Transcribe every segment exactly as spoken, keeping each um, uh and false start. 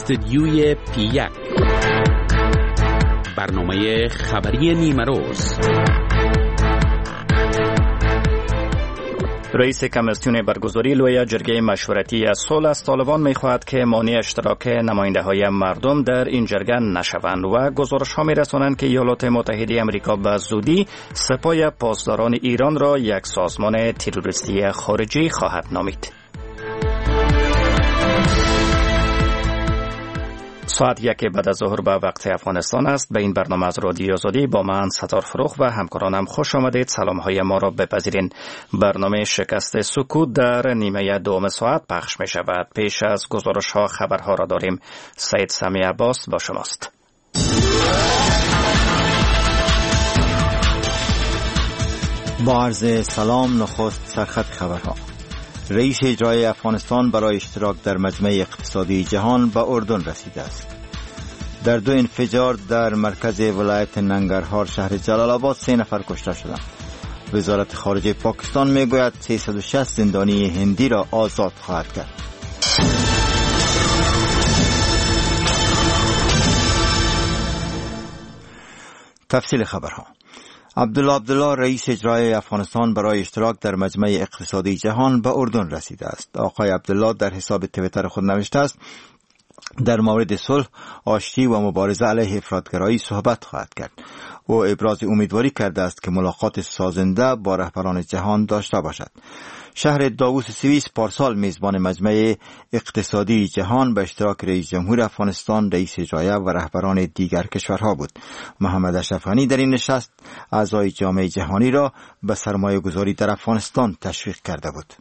استودیوی پی یک، برنامه خبری نیمروز. رئیس کمیسیون برگزاری لوی جرگه مشورتی از صلح از طالبان می‌خواهد که مانع اشتراک نماینده‌های مردم در این جرگه نشوند و گزارش‌ها می‌رسانند که ایالات متحده آمریکا به زودی سپاه پاسداران ایران را یک سازمان تروریستی خارجی خواهد نامید. ساعت یک بعد از ظهر به وقت افغانستان است. به این برنامه از رادیو آزادی با من ستار فروخ و همکارانم خوش آمدید. سلام های ما را بپذیرین. برنامه شکست سکوت در نیمه دوم ساعت پخش می شود. پیش از گزارش ها خبرها را داریم. سید سمی عباس با شماست. با عرض سلام، نخست سرخط خبرها. رئیس اجرایی افغانستان برای اشتراک در مجمع اقتصادی جهان به اردن رسیده است. در دو انفجار در مرکز ولایت ننگرهار شهر جلال آباد سه نفر کشته شدند. وزارت خارجه پاکستان میگوید سیصد و شصت زندانی هندی را آزاد خواهد کرد. تفصیل خبرها. عبدالله عبدالله رئیس اجرایی افغانستان برای اشتراک در مجمع اقتصادی جهان به اردن رسیده است. آقای عبدالله در حساب توییتر خود نوشته است در مورد صلح، آشتی و مبارزه علیه افراطگرایی صحبت خواهد کرد. او ابراز امیدواری کرده است که ملاقات سازنده با رهبران جهان داشته باشد. شهر داووس سوئیس پارسال میزبان مجمع اقتصادی جهان به اشتراک رئیس جمهور افغانستان، رئیس اجرایی و رهبران دیگر کشورها بود. محمد اشرف غنی در این نشست اعضای جامعه جهانی را به سرمایه گذاری در افغانستان تشویق کرده بود.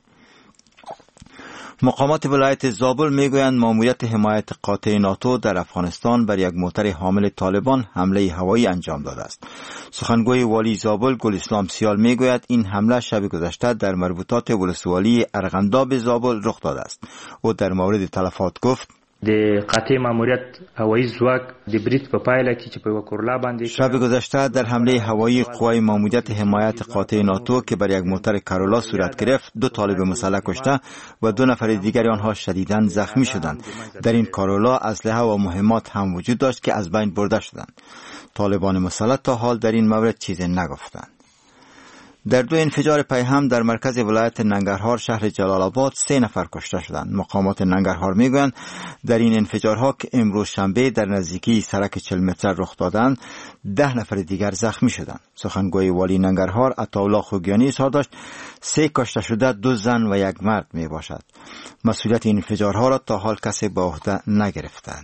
مقامات ولایت زابل میگویند ماموریت حمایت قاطع ناتو در افغانستان بر یک موتر حامل طالبان حمله هوایی انجام داده است. سخنگوی والی زابل گل اسلام سیال میگوید این حمله شب گذشته در مربوطات ولسوالی ارغنداب زابل رخ داده است. او در مورد تلفات گفت د قاطع ماموریت هوایی ځواک د بریټ په پایله کې چې په وکورلا باندې شب گذشته در حمله هوایی قوای ماموریت حمایت قاطع ناتو که بر یک موتر کارولا صورت گرفت دو طالب مسلح کشته و دو نفر دیگر آنها شدیداً زخمی شدند. در این کارولا اسلحه و مهمات هم وجود داشت که از بین برده شدند. طالبان مسلح تا حال در این مورد چیزی نگفتند. در دو انفجار پیهم در مرکز ولایت ننگرهار شهر جلال آباد سه نفر کشته شدند. مقامات ننگرهار میگویند در این انفجارها که امروز شنبه در نزدیکی سرک چهل متر رخ دادند ده نفر دیگر زخمی شدند. سخنگوی والی ننگرهار عطاالله خوگیانی اظهار داشت سه کشته شده دو زن و یک مرد می باشد. مسئولیت این انفجارها را تا حال کسی به عهده نگرفتند.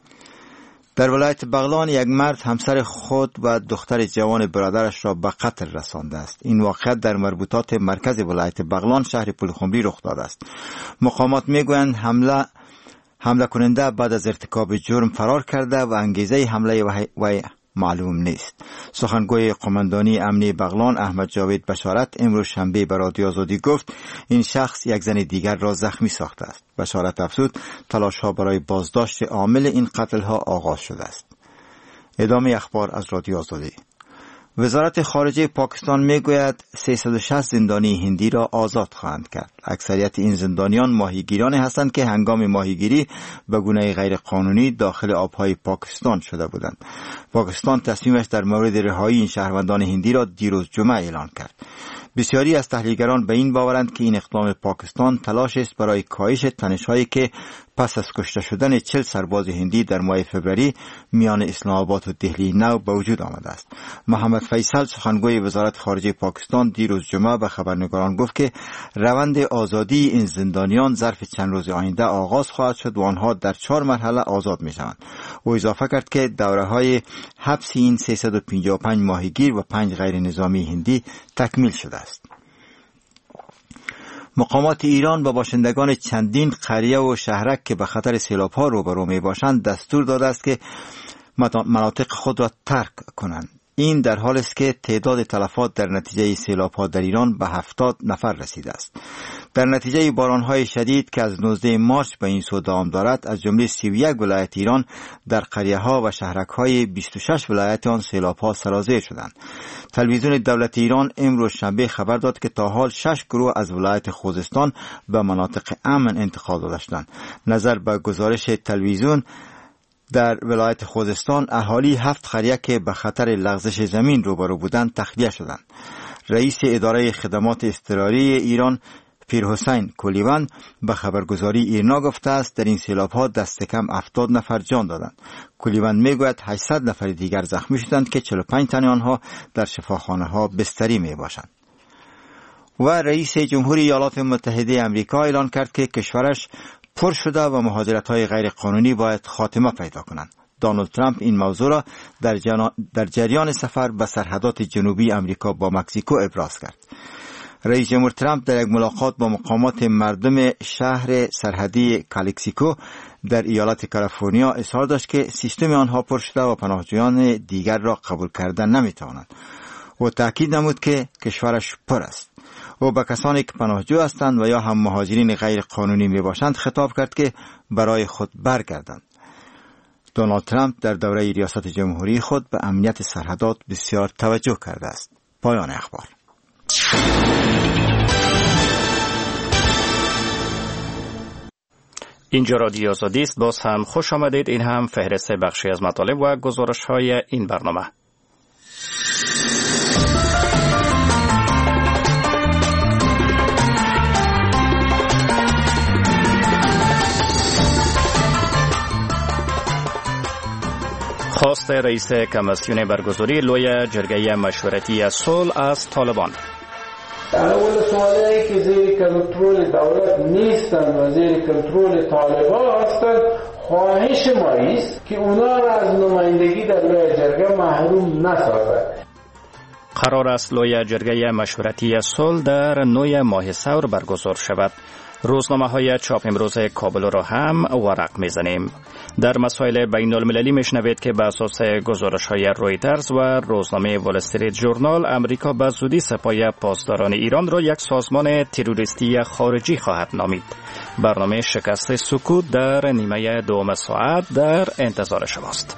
در ولایت بغلان یک مرد همسر خود و دختر جوان برادرش را به قتل رسانده است. این واقعه در مربوطات مرکز ولایت بغلان شهر پلخمری رخ داده است. مقامات میگویند حمله حمله کننده بعد از ارتکاب جرم فرار کرده و انگیزه حمله و معلوم نیست. سخنگوی قماندانی امنی بغلان احمد جاوید بشارت امروز شنبه به رادیو آزادی گفت این شخص یک زن دیگر را زخمی ساخته است. بشارت افزود تلاش ها برای بازداشت عامل این قتل ها آغاز شده است. ادامه اخبار از رادیو آزادی. وزارت خارجه پاکستان میگوید سیصد و شصت زندانی هندی را آزاد خواهند کرد. اکثریت این زندانیان ماهیگیران هستند که هنگام ماهیگیری به گونه غیر قانونی داخل آبهای پاکستان شده بودند. پاکستان تصمیمش در مورد رهایی این شهروندان هندی را دیروز جمعه اعلان کرد. بسیاری از تحلیلگران به این باورند که این اقدام پاکستان تلاش است برای کاهش تنش‌هایی که پس از کشته شدن چهل سرباز هندی در ماه فوریه میان اسلام آباد و دهلی نو به وجود آمده است. محمد فیصل سخنگوی وزارت خارجه پاکستان دیروز جمعه به خبرنگاران گفت که روند آزادی این زندانیان ظرف چند روز آینده آغاز خواهد شد و آنها در چهار مرحله آزاد می شوند. او اضافه کرد که دوره‌های حبس این سیصد و پنجاه و پنج ماهیگیر و پنج غیر نظامی هندی تکمیل شده است. مقامات ایران به باشندگان چندین قریه و شهرک که به خطر سیلاب‌ها روبرو می باشند دستور داده است که مناطق خود را ترک کنند. این در حالی است که تعداد تلفات در نتیجه سیلاب‌ها در ایران به هفتاد نفر رسیده است. در نتیجه باران‌های شدید که از نوزده مارس به این سو دوام دارد، از جمله سی و یک ولایت ایران در قریه‌ها و شهرک‌های بیست و شش ولایت آن سیلاب‌ها سرازیر شدند. تلویزیون دولت ایران امروز شنبه خبر داد که تا حال شش گروه از ولایت خوزستان به مناطق امن انتقال داده شدند. نظر به گزارش تلویزیون، در ولایت خوزستان اهالی هفت قریه که به خطر لغزش زمین روبرو بودند تخلیه شدند. رئیس اداره خدمات اضطراری ایران پیرحسین کلیوند به خبرگزاری ایرنا گفته است در این سیلاب‌ها دست کم هفتاد نفر جان دادند. کلیوند میگوید هشتصد نفر دیگر زخمی شدند که چهل و پنج تن آنها در شفاخانه‌ها بستری میباشند. و رئیس جمهوری ایالات متحده آمریکا اعلان کرد که کشورش پر شده و مهاجرت‌های غیر قانونی باید خاتمه پیدا کنند. دونالد ترامپ این موضوع را در, جنا... در جریان سفر به سرحدات جنوبی آمریکا با مکزیکو ابراز کرد. رئیس جمهور ترامپ در یک ملاقات با مقامات مردم شهر سرحدی کالیکسیکو در ایالت کالیفرنیا اظهار داشت که سیستم آنها پر شده و پناهجویان دیگر را قبول کردن نمی‌توانند. و تأکید نمود که کشورش پر است. و به کسانی که پناهجو هستند و یا هم مهاجرین غیر قانونی می باشند خطاب کرد که برای خود برگردند. دونالد ترامپ در دوره ریاست جمهوری خود به امنیت سرحدات بسیار توجه کرده است. پایان اخبار. اینجا رادیو آزادی است. باز هم خوش آمدید. این هم فهرست بخشی از مطالب و گزارش های این برنامه. خواست رئیس کمیسیون برگزاری لوی جرگه مشورتی صلح از طالبان. اول سوالی که زیر کنترل دولت نیستند و زیر کنترل طالبان هستند، خواهش ما است که اونا را از نمایندگی در لوی جرگه محروم نسازد. قرار است لوی جرگه مشورتی صلح در نوی ماه ثور برگزار شود. روزنامه های چاپ امروز کابل را هم ورق میزنیم. در مسائل بین المللی میشنوید که به اساس گزارش های رویترز و روزنامه وال استریت ژورنال، امریکا به زودی سپاه پاسداران ایران را یک سازمان تروریستی خارجی خواهد نامید. برنامه شکست سکوت در نیمه دوم ساعت در انتظار شماست.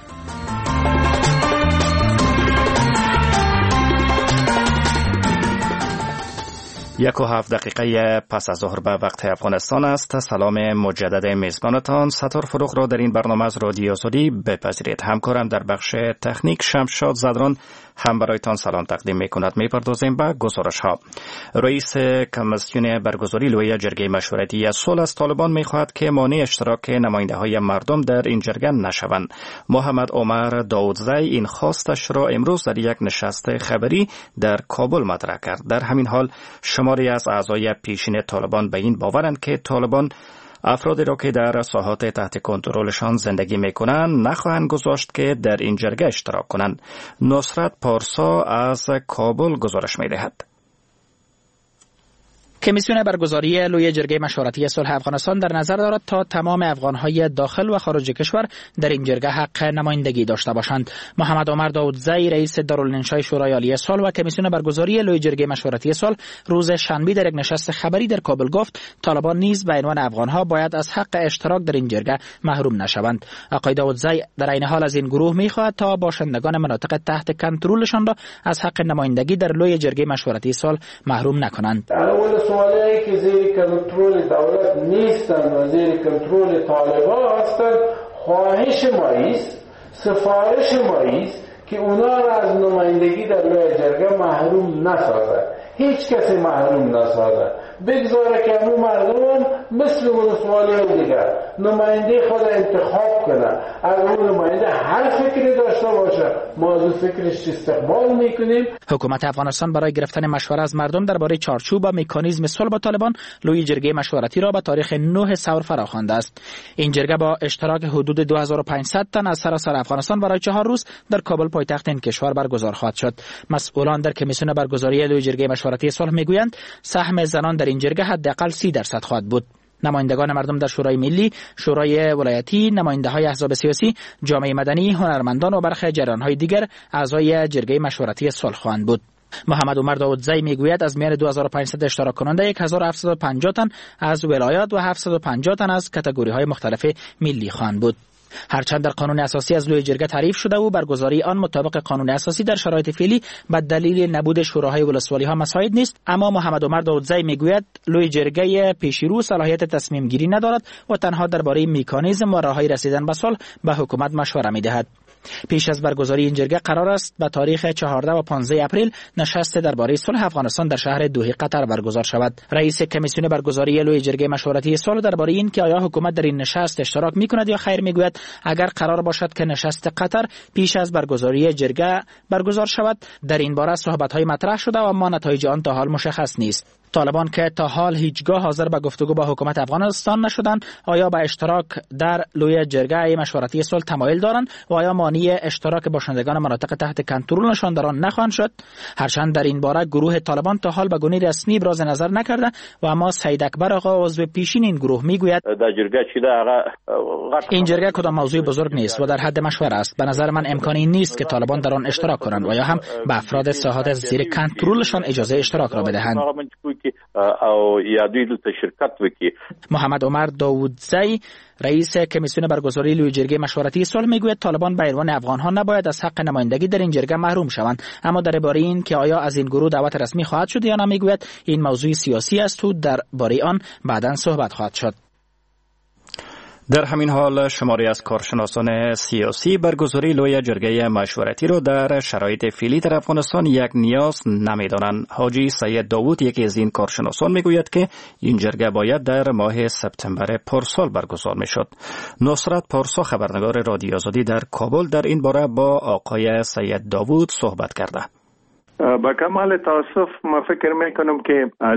یک و هفت دقیقه پس از ظهر به وقت افغانستان است. سلام مجدد میزبانتان ستار فروغ را در این برنامه از رادیو آزادی بپذیرید. همکارم در بخش تکنیک شمشاد زدران هم برایتان سلام تقدیم می کند. می پردازیم به گزارش ها. رئیس کمیسیون برگزاری لوی جرگه مشورتی صلح از طالبان می خواهد که مانع اشتراک نماینده های مردم در این جرگه نشوند. محمد عمر داودزی این خواستش را امروز در یک نشست خبری در کابل مطرح کرد. در همین حال شماری از اعضای پیشین طالبان به این باورند که طالبان افرادی را که در ساحات تحت کنترلشان زندگی میکنند نخواهند گذاشت که در این جرگه اشتراک کنند. نصرت پارسا از کابل گزارش میدهد. کمیسیون برگزاری لوی جرگه مشورتی صلح افغانستان در نظر دارد تا تمام افغانهای داخل و خارج کشور در این جرگه حق نمایندگی داشته باشند. محمد عمر داودزی رئیس دارالانشای شورای عالی صلح و کمیسیون برگزاری لوی جرگه مشورتی صلح روز شنبه در یک نشست خبری در کابل گفت طالبان نیز به عنوان افغانها باید از حق اشتراک در این جرگه محروم نشوند. آقای داودزی در عین حال از این گروه می‌خواهد تا باشندگان مناطق تحت کنترلشان را از حق نمایندگی در لوی جرگه مشورتی صلح محروم نکنند. سوالی که زیر کنترل دولت نیستند و زیر کنترل طالبان هستند، خواهش ما است، سفارش ما است که اونا را از نمایندگی در لوی جرگه محروم نسازد. هیچ کسی محروم نسازد. بگذاره که همون مردم مثل اون سوالی دیگر نماینده خود انتخاب کنه. اگر اون نماینده هر فکری داشته باشه ما از فکرش استقبال میکنیم. حکومت افغانستان برای گرفتن مشوره از مردم درباره چارچوب و مکانیزم صلح با طالبان لوی جرگه مشورتی را به تاریخ نه ثور فراخوانده است. این جرگه با اشتراک حدود دو هزار و پانصد تن از سراسر افغانستان برای چهار روز در کابل پایتخت این کشور برگزار خواهد شد. مسئولان در کمیسیون برگزاری لوی جرگه مشورتی صلح میگویند سهم زنان در این جرگه حداقل سی درصد خواهد بود. نمایندگان مردم در شورای ملی، شورای ولایتی، نماینده‌های احزاب سیاسی، جامعه مدنی، هنرمندان و برخی جریان‌های دیگر اعضای جرگه مشورتی صلح خواهند بود. محمد عمر داودزی میگوید از میان دو هزار و پانصد اشتراک کننده هزار و هفتصد و پنجاه تن از ولایات و هفتصد و پنجاه تن از کاتگوری‌های مختلف ملی خواهند بود. هرچند در قانون اساسی از لوی جرگه تعریف شده و برگزاری آن مطابق قانون اساسی در شرایط فعلی به دلیل نبود شوراهای ولسوالی ها مساعد نیست، اما محمد عمر داودزی میگوید لوی جرگه پیشرو صلاحیت تصمیم گیری ندارد و تنها درباره مکانیزم و راههای رسیدن به صلح به حکومت مشوره میدهد. پیش از برگزاری این جرگه قرار است به تاریخ چهاردهم و پانزدهم اپریل نشست درباره صلح افغانستان در شهر دوحه قطر برگزار شود. رئیس کمیسیون برگزاری لوی جرگه مشورتی صلح درباره این که آیا حکومت در این نشست اشتراک میکند یا خیر میگوید اگر قرار باشد که نشست قطر پیش از برگزاری جرگه برگزار شود در این باره صحبت‌های مطرح شده و اما نتایج آن تا حال مشخص نیست. طالبان که تا حال هیچگاه حاضر به گفتگو با حکومت افغانستان نشدند، آیا به اشتراک در لوی جرگه مشورتی صلح تمایل دارند و آیا مانع اشتراک باشندگان مناطق تحت کنترلشان در آن نخواهند شد؟ هرچند در این باره گروه طالبان تا حال به گونه رسمی ابراز نظر نکرده و اما سید اکبر آقا عضو پیشین این گروه میگوید این جرگه کدام موضوع بزرگ نیست و در حد مشوره است. به نظر من امکانی نیست که طالبان در آن اشتراک کنند و یا هم به افراد ساحات زیر کنترلشان اجازه اشتراک را بدهند. او یا دوی دلته شرکت وکړي. محمد عمر داودزی رئیس کمیسیون برگزاری لوی جرگه مشورتی صلح میگوید طالبان به عنوان افغان‌ها نباید از حق نمایندگی در این جرگه محروم شوند، اما درباره این که آیا از این گروه دعوت رسمی خواهد شد یا نه میگوید این موضوع سیاسی است و درباره آن بعداً صحبت خواهد شد. در همین حال شماری از کارشناسان سیاسی برگزاری لوی جرگه مشورتی را در شرایط فعلی در افغانستان یک نیاز نمی‌دانند. حاجی سید داوود یکی از این کارشناسان میگوید که این جرگه باید در ماه سپتامبر پارسال برگزار میشد. نصرت پارسا خبرنگار رادیو آزادی در کابل در این باره با آقای سید داوود صحبت کرده. با کمال تاسف ما فکر میکنم که از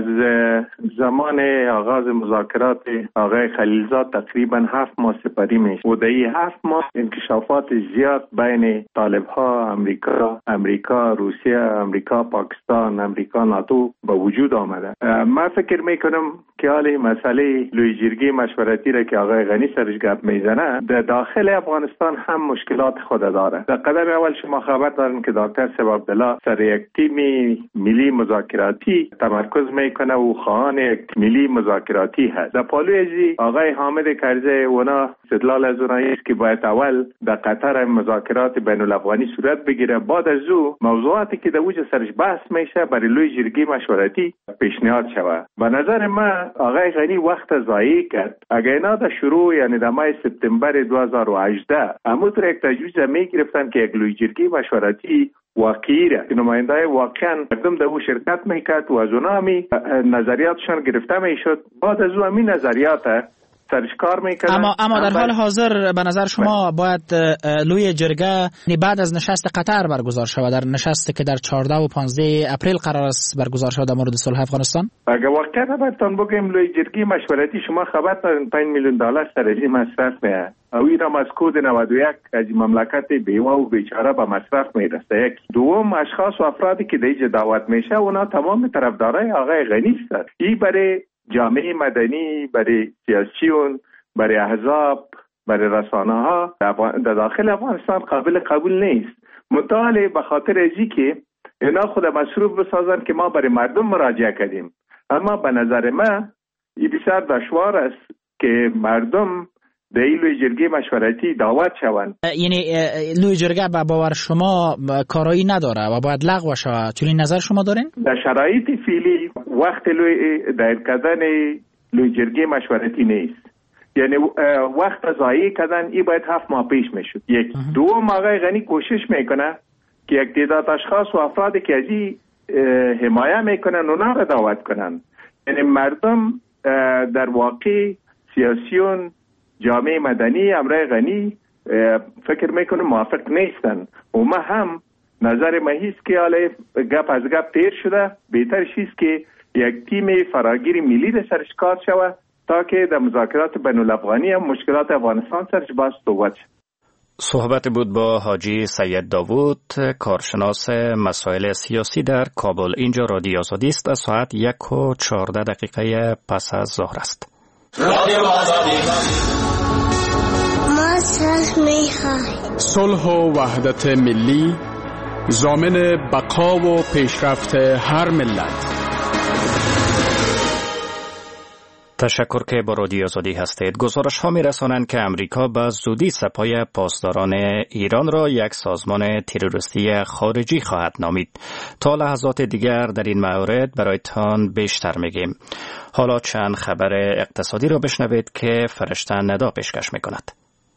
زمان آغاز مذاکرات آقای خلیلزاد تقریبا هفت ماه سپری میشه و در این هفت ماه انکشافات زیاد بین طالب ها، امریکا، امریکا، روسیه، امریکا، پاکستان، امریکا، ناتو به وجود آمده. ما فکر میکنم که حالی مسئله لوی جرگه مشورتی را که آقای غنی سرش گپ میزنه در داخل افغانستان هم مشکلات خود داره. در قدم اول شما خبر دارین که دکتر سیب عبدالله سر یک تیم ملی مذاکراتی تمرکز میکنه و خواهان یک ملی مذاکراتی هست. در پالوی ازی آقای حامد کرزی اونا استدلال از اونایی است که باید اول در قطر مذاکرات بین الافغانی صورت بگیره، بعد از او موضوعاتی که در وجه سرش بحث میشه برای لوی جرگه مشورتی پیشنهاد شود. به نظر من آقای غنی وقت ضایع کرد. اگر اینا در شروع یعنی در ماه سپتامبر دو هزار و هجده امروز یک تجویز میگرفتن که یک لوی جرگه مشورتی واقعی را که نمایندای واقعا مردم در او شرکت میکرد و از اونا همی نظریاتشان گرفته میشد، بعد از او همی نظریات سرش کار میکردن. اما اما در حال حاضر به نظر شما باید لوی جرگه بعد از نشست قطر برگزار شود، در نشستی که در چهاردهم و پانزدهم اپریل قرار است برگزار شود در مورد صلح افغانستان؟ اگر واقعا براتون بگم لوی جرگه مشورتی شما خبر دارین پنج میلیون دلار سرجی مصرف میه او ایران از کود نود و یک از مملکت بیوه و بیچاره به مصرف میرسه. یک دوم اشخاص و افرادی که دیگه دعوت میشه اونا تمام طرفدارای آقای غنی هستند. این برای جامعه مدنی، برای سیاسیون، برای احزاب، برای رسانه ها در داخل افغانستان قابل قبول نیست. مطالعه به خاطر ازی که اینا خود مصروف بسازن که ما برای مردم مراجعه کردیم، اما به نظر من این بسیار دشوار است که مردم در این لوی جرگه مشورتی دعوت شوند. یعنی لوی جرگه به باور شما کارایی نداره و باید لغو شود، چون این نظر شما دارین؟ در شرایط فعلی وقت لوی دایر کردن لوی جرگه مشورتی نیست، یعنی وقت ضایع کردن این باید هفت ماه پیش میشد. یک دوم آقای غنی کوشش میکنه که یک تعداد اشخاص و افرادی که از این حمایه میکنن اونا را دعوت کنن. یعنی مردم در واقع سیاسیون، جامعه مدنی امرای غنی فکر میکنه موافق نیستن و ما هم نظر ما هیست که حالا گپ از گپ تیر شده، بهتر شیست که یک تیم فراگیر ملی در سرش کار شود تا که در مذاکرات بین الافغانی هم مشکلات افغانستان سرش باز صحبت شد. صحبت بود با حاجی سید داوود، کارشناس مسائل سیاسی در کابل. اینجا رادیو آزادی است. از ساعت یک و چهارده دقیقه پس از ظهر است. ما صلح میخواهیم. صلح و وحدت ملی ضامن بقا و پیشرفت هر ملت. تشکر که با رادیو آزادی هستید. گزارش ها می رسانند که امریکا به زودی سپاه پاسداران ایران را یک سازمان تروریستی خارجی خواهد نامید. تا لحظات دیگر در این مورد برایتان بیشتر میگیم. حالا چند خبر اقتصادی را بشنوید که فرشته ندا پیشکش می کند.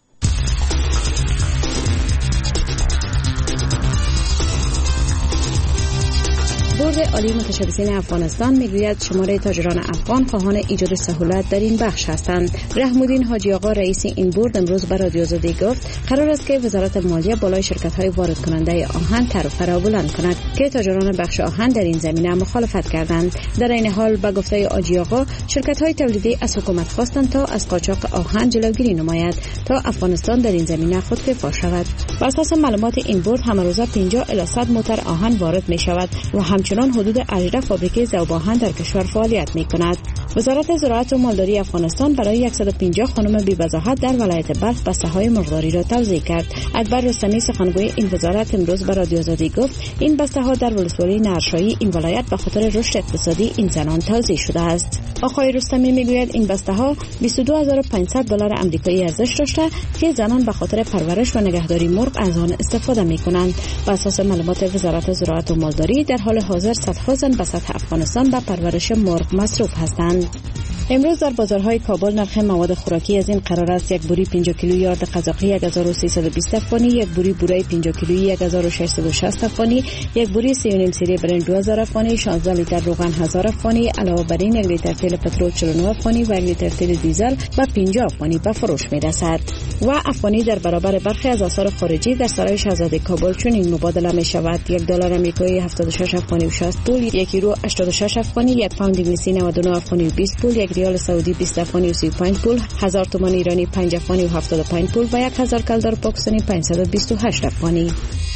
بورد عالی متشبثین افغانستان میگوید شماره تاجران افغان خواهان ایجاد سهولت در این بخش هستند. رحم‌الدین حاجی آقا رئیس این بورد امروز به رادیو آزادی گفت قرار است که وزارت مالیه بالای شرکت‌های وارد کننده آهن تر و فرا بلند کند که تاجران بخش آهن در این زمینه مخالفت کردند. در این حال به گفته حاجی آقا شرکت‌های تولیدی از حکومت خواستند تا از قاچاق آهن جلوگیری نماید تا افغانستان در این زمینه خودکفا شود. بر اساس معلومات این بورد هر روزه پنجاه الی صد موتر آهن وارد می‌شود و همچنان حدود هجده فابریکه ذوب آهن در کشور فعالیت می‌کند. وزارت زراعت و مالداری افغانستان برای صد و پنجاه خانم بی‌وضاحت در ولایت بلخ بسته‌های مرغداری را توزیع کرد. اکبر رستمی سخنگوی این وزارت امروز به رادیو آزادی گفت این بسته‌ها در ولسوالی نرشایی این ولایت به خاطر رشد اقتصادی این زنان توزیع شده است. آقای رستمی میگوید این بسته‌ها بیست و دو هزار و پانصد دلار آمریکایی ارزش داشته که زنان به خاطر پرورش و نگهداری مرغ از آن استفاده می‌کنند. بر اساس معلومات وزارت زراعت و مالداری در حال حاضر صدها زن به سطح افغانستان به پرورش مرغ مصروف هستند. امروز در بازارهای کابل نرخ مواد خوراکی از این قرار است: یک بوری پنجاه کیلویی آرد قزاقی یک هزار و سیصد و بیست افغانی، یک بوری بورای پنجاه کیلویی یک هزار و ششصد و شصت افغانی، یک بوری سی و نیم سری برنج دو هزار افغانی، شانزده لیتر روغن هزار افغانی، علاوه بر این یک لیتر تیل پترول چهل و نه افغانی و یک لیتر تیل دیزل به پنجاه افغانی به فروش می‌رسد. و افغانی در برابر برخی از آثار خارجی در سرای شاهزاده کابل چنین مبادله می‌شود: یک دلار آمریکایی هفتاد و شش افغانی و شصت پول، یک یورو هشتاد و شش افغانی، یک پوند انگلیسی نود و نه افغانی و بیست پول، یک ریال سعودی بیست افغانی و سی و پنج پول، هزار تومان ایرانی پنج افغانی و هفتاد و پنج پول و یک هزار کلدار پاکستانی پانصد و بیست و هشت افغانی.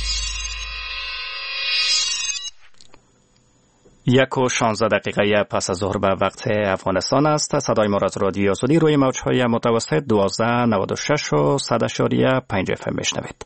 یک و شانزده دقیقه پس از ظهر به وقت افغانستان است. صدای ما از رادیو آزادی روی موج‌های متوسط دوازده نود و شش و صد اشاریه پنج اف ام میشنوید.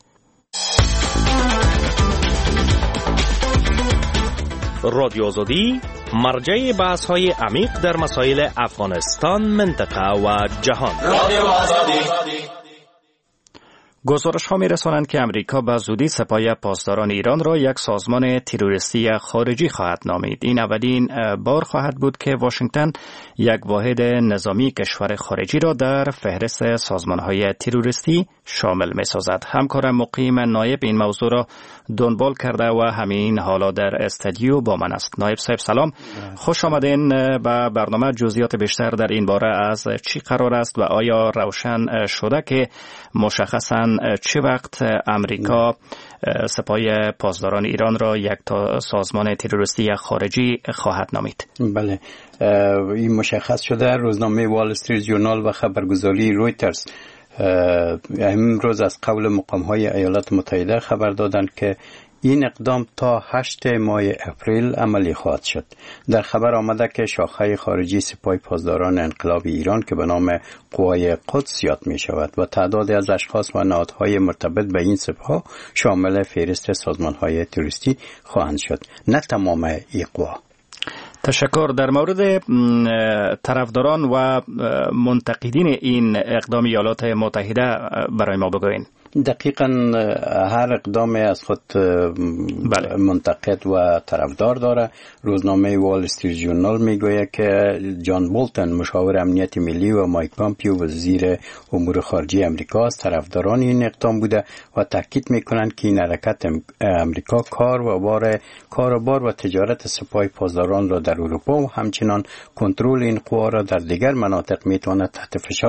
رادیو آزادی مرجع بحث‌های عمیق در مسائل افغانستان، منطقه و جهان. رادیو آزادی. گزارش ها می رسانند که امریکا به زودی سپاه پاسداران ایران را یک سازمان تروریستی خارجی خواهد نامید. این اولین بار خواهد بود که واشنگتن یک واحد نظامی کشور خارجی را در فهرست سازمان های تروریستی شامل می سازد. همکارم مقیم نایب این موضوع را دنبال کرده و همین حالا در استودیو با من است. نایب صاحب سلام، خوش آمدین به برنامه. جزئیات بیشتر در این باره از چی قرار است و آیا روشن شده که مشخصاً چه وقت امریکا سپاه پاسداران ایران را یک تا سازمان تروریستی خارجی خواهد نامید؟ بله، این مشخص شده. روزنامه وال استریت ژورنال و خبرگزاری رویترز امروز از قول مقام‌های ایالات متحده خبر دادند که این اقدام تا هشتم ماه اپریل عملی خواهد شد. در خبر آمده که شاخه خارجی سپاه پاسداران انقلاب ایران که به نام قوای قدس یاد می شود و تعدادی از اشخاص و نهادهای مرتبط به این سپاه شامل فهرست سازمان‌های تروریستی خواهند شد، نه تمام این قوا. تشکر. در مورد طرفداران و منتقدین این اقدام ایالات متحده برای ما بگوین. دقیقاً هر اقدام از خود بله. منتقد و طرفدار داره. روزنامه وال استریت ژورنال میگوید که جان بولتن مشاور امنیت ملی و مایک پامپیو وزیر امور خارجه امریکا از طرفداران این اقدام بوده و تاکید میکنند که این حرکت امریکا کار و بار کاروبار و تجارت سپاه پاسداران را در اروپا و همچنان کنترل این قوا را در دیگر مناطق میتواند تحت فشار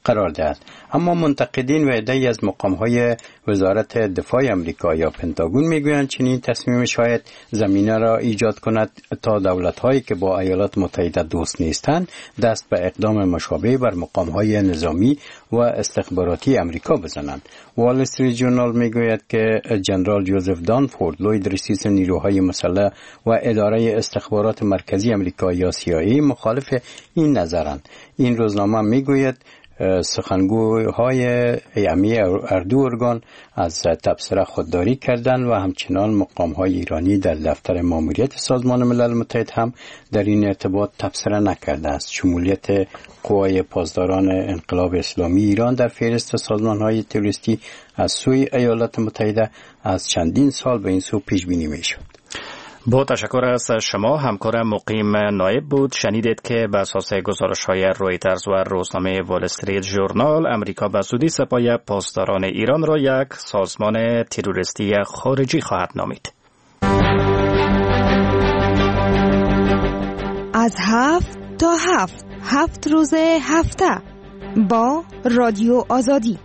قرار دهد. اما منتقدین و عده‌ای از مقام‌های وزارت دفاع آمریکا یا پنتاگون میگویند چنین تصمیم شاید زمینه را ایجاد کند تا دولت‌هایی که با ایالات متحده دوست نیستند دست به اقدام مشابه بر مقام‌های نظامی و استخباراتی آمریکا بزنند. وال استریت ژورنال میگوید که جنرال جوزف دانفورد، لوید رئیس نیروهای مسلح و اداره استخبارات مرکزی آمریکا یا سی آی ای مخالف این نظرند. این روزنامه میگوید سخنگوهای ایامی اردو ارگان از تبصره خودداری کردند و همچنان مقام‌های ایرانی در دفتر ماموریت سازمان ملل متحد هم در این ارتباط تبصره نکرده است. شمولیت قوای پاسداران انقلاب اسلامی ایران در فهرست سازمان‌های تروریستی از سوی ایالات متحده از چندین سال به این سو پیش بینی می‌شد. با تشکر از شما. همکارم مقیم نایب بود. شنیدید که بر اساس گزارش‌های رویترز و روزنامه وال استریت ژورنال امریکا به زودی سپاه پاسداران ایران را یک سازمان تروریستی خارجی خواهد نامید. از هفت تا هفت هفت روز هفته با رادیو آزادی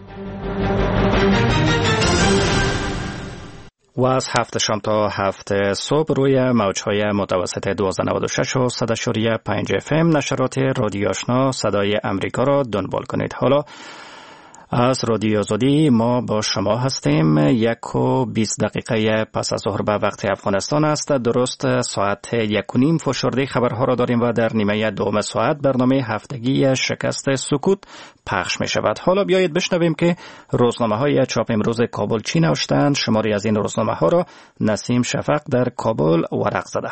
و از هفت شام تا هفت صبح روی موجهای متوسط دوازده نود و شش و صد و پنج اف ام نشرات رادیو آشنا صدای امریکا را دنبال کنید. حالا از رادیو آزادی ما با شما هستیم. یک و بیست دقیقه پس از ظهر به وقت افغانستان است. درست ساعت یک و نیم فشرده خبرها را داریم و در نیمه دوم ساعت برنامه هفتگی شکست سکوت پخش می شود. حالا بیایید بشنویم که روزنامه های چاپ امروز کابل چی نوشتند. شماری از این روزنامه ها را نسیم شفق در کابل ورق زده.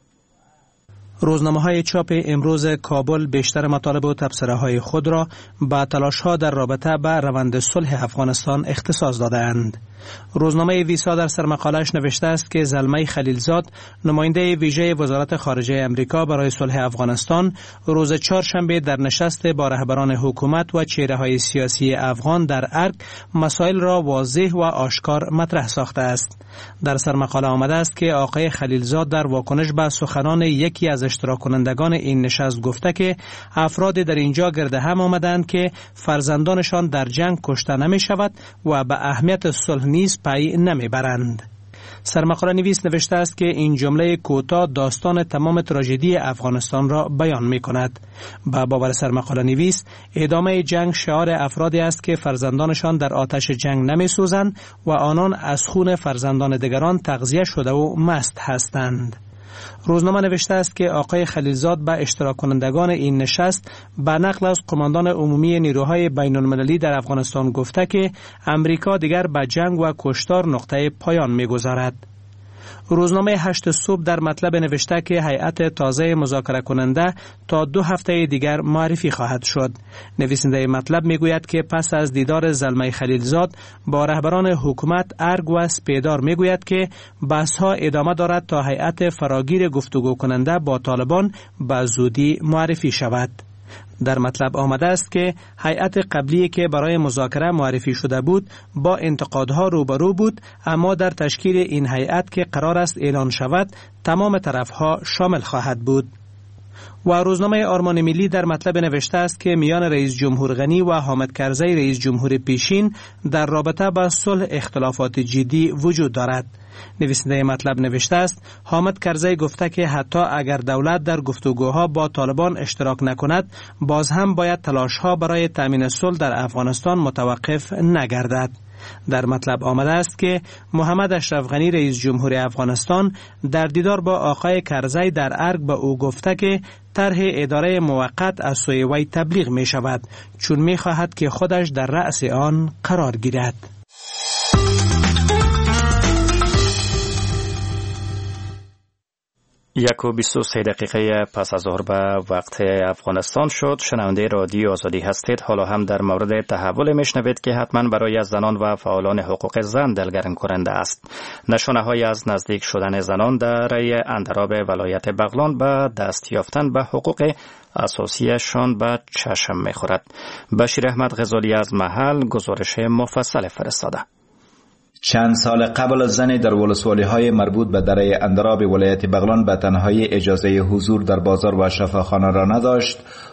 روزنامه‌های چاپ امروز کابل بیشتر مطالب و تبصره‌های خود را با تلاش‌ها در رابطه با روند صلح افغانستان اختصاص داده‌اند. روزنامه ویسا در سرمقاله‌اش نوشته است که زلمه خلیلزاد، نماینده ویژه وزارت خارجه آمریکا برای صلح افغانستان، روز چهارشنبه در نشست با رهبران حکومت و چهره‌های سیاسی افغان در ارگ مسائل را واضح و آشکار مطرح ساخته است. در سرمقاله آمده است که آقای خلیلزاد در واکنش به سخنان یکی از اشتراک کنندگان این نشست گفته که افراد در اینجا گرد هم آمدند که فرزندانشان در جنگ کشته نمی شود و به اهمیت صلح نیز پی نمی برند. سرمقاله نویس نوشته است که این جمله کوتاه داستان تمام تراژدی افغانستان را بیان می کند. با باور سرمقاله نویس، ادامه جنگ شعار افرادی است که فرزندانشان در آتش جنگ نمی سوزند و آنان از خون فرزندان دیگران تغذیه شده و مست هستند. روزنامه نوشته است که آقای خلیلزاد به اشتراک کنندگان این نشست به نقل از قماندان عمومی نیروهای بین المللی در افغانستان گفته که امریکا دیگر به جنگ و کشتار نقطه پایان می‌گذارد. روزنامه هشت صبح در مطلب نوشته که هیئت تازه مذاکره کننده تا دو هفته دیگر معرفی خواهد شد. نویسنده مطلب میگوید که پس از دیدار زلمه خلیلزاد با رهبران حکومت ارگ و سپیدار میگوید که بحث‌ها ادامه دارد تا هیئت فراگیر گفتگو کننده با طالبان به زودی معرفی شود. در مطلب آمده است که هیئت قبلی که برای مذاکره معرفی شده بود با انتقادها روبرو بود، اما در تشکیل این هیئت که قرار است اعلان شود تمام طرفها شامل خواهد بود. و روزنامه آرمان ملی در مطلب نوشته است که میان رئیس جمهور غنی و حامد کرزی رئیس جمهور پیشین در رابطه با صلح اختلافات جدی وجود دارد. نویسنده مطلب نوشته است حامد کرزی گفته که حتی اگر دولت در گفتگوها با طالبان اشتراک نکند، باز هم باید تلاش‌ها برای تامین صلح در افغانستان متوقف نگردد. در مطلب آمده است که محمد اشرف غنی رئیس جمهور افغانستان در دیدار با آقای کرزی در ارگ به او گفته که طرح اداره موقت از سوی وی تبلیغ می شود، چون می خواهد که خودش در رأس آن قرار گیرد. یک و بیست و سه دقیقه پس از ظهر به وقت افغانستان شد. شنونده رادیو آزادی هستید. حالا هم در مورد تحول میشنوید که حتما برای زنان و فعالان حقوق زن دلگرم کننده است. نشانه های از نزدیک شدن زنان در اندراب ولایت بغلان به دست یافتن به حقوق اساسیشان به چشم میخورد. بشیر احمد غزالی از محل گزارش مفصل فرستاده. چند سال قبل زنی در ولسوالی های مربوط به دره اندراب ولایت بغلان به تنهایی اجازه حضور در بازار و شفاخانه را نداشت.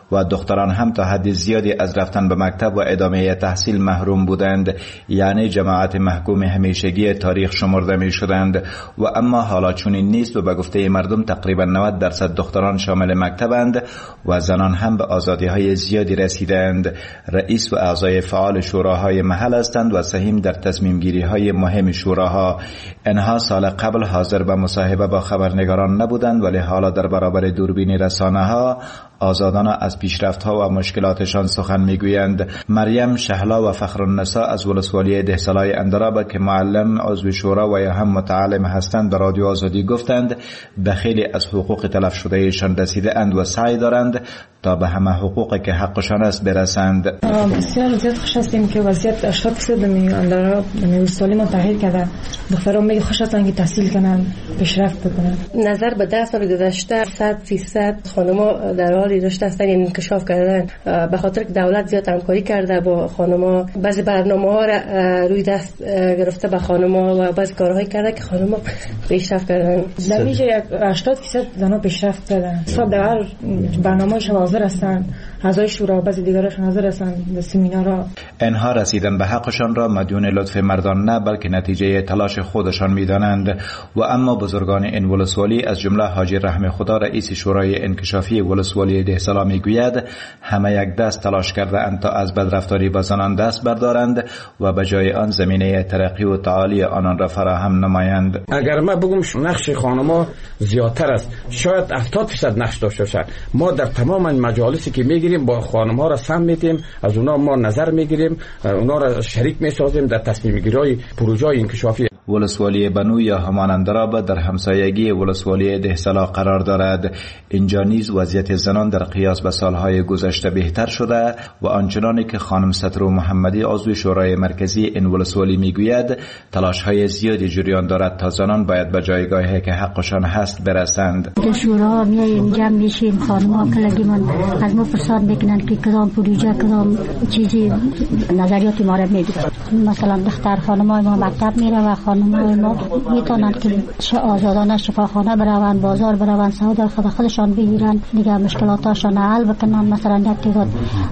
و دختران هم تا حد زیادی از رفتن به مکتب و ادامه تحصیل محروم بودند، یعنی جماعت محکوم همیشگی تاریخ شمرده می شدند. و اما حالا چنین نیست و به گفته مردم تقریبا نود درصد دختران شامل مکتبند و زنان هم به آزادی های زیادی رسیدند. رئیس و اعضای فعال شوراهای محل هستند و سهیم در تصمیم گیری های مهم شوراها. انها سال قبل حاضر به مصاحبه با خبرنگاران نبودند، ولی حالا در برابر دوربین رسانه ها آزادانه از پیشرفت ها و مشکلاتشان سخن میگویند. مریم شهلا و فخرالنساء از ولسوالی دهسالای اندراب که معلم، عضو شورا و یا هم متعلم هستند به رادیو آزادی گفتند به خیلی از حقوق تلف شدهشان رسیده اند و سعی دارند تا به همه حقوقی که حقشان است برسند. بسیار زیاد خوش هستیم که وضعیت هشتاد درصد می اندراب ولسوالی ما تغییر کرده. دختران میگه خوش هستن که تحصیل کنن، پیشرفت بکنن. نظر به ده سال گذشته صد فیصد خانم‌ها در حالی داشته هستن این انکشاف کردن، به خاطر که دولت زیاد همکاری کرده با خانم‌ها. بعضی برنامه‌ها را روی دست گرفته به خانم‌ها و بعضی کارهایی کرده که خانم‌ها پیشرفت کردن. در میشه هشتاد درصد زن‌ها پیشرفت کردن. صاحب در برنامه‌اش حاضر هستن، اعضای شورا و بعضی دیگرشون حاضر هستن در سمینارها. انها رسیدن به حقشان را مدیون لطف مردان نه بلکه نتیجه تلاش خودشان می‌دانند. و اما بزرگان این ولسوالی از جمله حاجی رحم خدا رئیس شورای انکشافی ولسوالی دهسالا میگوید همه یک دست تلاش کرده اند تا از بدرفتاری با زنان دست بردارند و به جای آن زمینه ترقی و تعالی آنان را فراهم نمایند. اگر ما بگم نقش خانم‌ها زیادتر است، شاید هفتاد درصد نقش داشته باشند. ما در تمام مجالسی که میگیریم با خانم‌ها را سم میتیم، از اونا ما نظر میگیریم، اونا را شریک میسازیم در تصمیم گیری پروژه انکشافی. ولسوالی بنو یا همان اندراب در همسایگی ولسوالی دهسالا قرار دارد. اینجا نیز وضعیت زنان در قیاس به سالهای گذشته بهتر شده و آنچنانی که خانم سترو محمدی عضو شورای مرکزی این ولسوالی میگوید تلاش‌های زیادی جریان دارد تا زنان باید به جایگاهی که حقشان هست برسند. در شورا میایم جمع میشیم، خانم‌ها کلگیمان از ما فرصت میکنن که کدام پروژه کدام چیزی نظریات ما را میگیرن. مثلا دختر خانم‌های ما مکتب میره و خانم‌های ما میتونن که آزادانه شفاخانه بروند، بازار بروند، سودا خود خودشان بگیرن، دیگه مشکلاتاشون حل بکنن. مثلا یک تعداد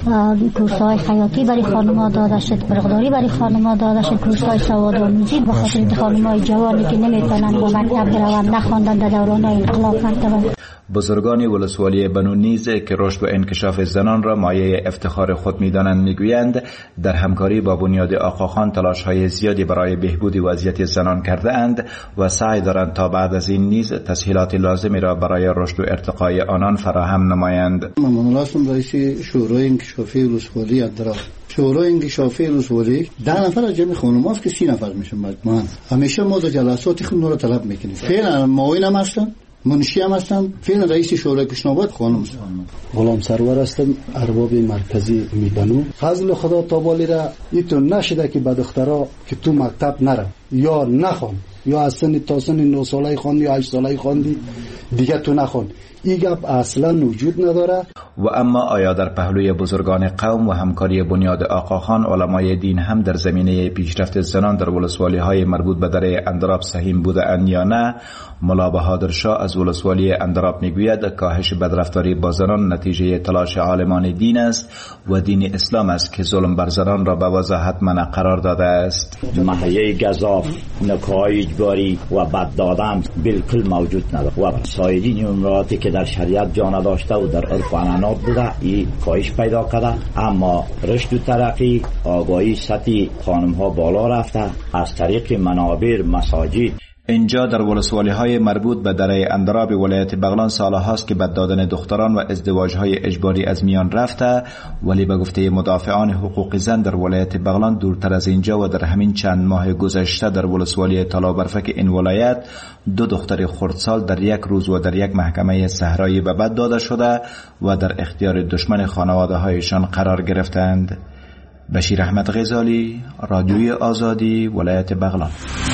کورس‌های خیاطی برای خانم‌ها داده شد، برقداری برای خانم‌ها داده شد، کورس‌های سوادآموزی به خاطر خانم‌های جوانی که نمیتونن به مکتب بروند، نخواندن در دوران انقلاب مکتب. بزرگان ولسوالی بنو نیز که رشد و انکشاف زنان را مایه افتخار خود می‌دانند میگویند در همکاری با بنیاد آقاخان تلاش‌های زیادی برای بهبود وضعیت زنان کرده اند و سعی دارند تا بعد از این نیز تسهیلات لازمی را برای رشد و ارتقای آنان فراهم نمایند. من مناسب رئیس شورای انکشافی ولسوالی اندراب. شورای انکشافی ولسوالی ده نفر از جمع خانم‌هاست که سی نفر میشن مجموعاً. همیشه ما در جلسات خود نور طلب میکنیم. فعلا معاون هم هستن، منشی هم هستن. فعلا رئیس شورای پیشنهاد خانم است. غلام سرور هستم، ارباب مرکزی میبنو. فضل خدا تعالی را ایتون نشده که به دخترها که تو مکتب نره یا نخوان یا از سن تا سن نه ساله خواندی یا هشت ساله خواندی دیگه تو نخوان. این گپ اصلا وجود نداره. و اما آیا در پهلوی بزرگان قوم و همکاری بنیاد آقاخان علمای دین هم در زمینه پیشرفت زنان در ولسوالی های مربوط به دره اندراب سهیم بوده اند یا نه؟ ملا بهادر شاه از ولسوالی اندراب میگوید کاهش بدرفتاری با زنان نتیجه تلاش عالمان دین است و دین اسلام است که ظلم بر زنان را به وضاحت منع قرار داده است. محیه گزاف، نکاح اجباری و بد دادن بالکل موجود ندارد و سایر امراتی که در شریعت جا نداشته و در عرف و عنعنات بوده این کاهش پیدا کرده. اما رشد و ترقی، آگاهی سطح خانم ها بالا رفته از طریق منابر، مساجد. اینجا در ولسوالی های مربوط به دره اندراب ولایت بغلان ساله هاست که بد دادن دختران و ازدواج های اجباری از میان رفته، ولی به گفته مدافعان حقوق زن در ولایت بغلان دورتر از اینجا و در همین چند ماه گذشته در ولسوالی تالابرفک این ولایت دو دختر خردسال در یک روز و در یک محکمه صحرایی به بد داده شده و در اختیار دشمن خانواده هایشان قرار گرفتند. بشیر احمد غزالی، رادیوی آزادی، ولایت بغلان.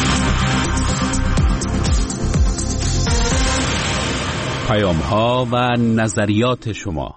پیام ها و نظریات شما.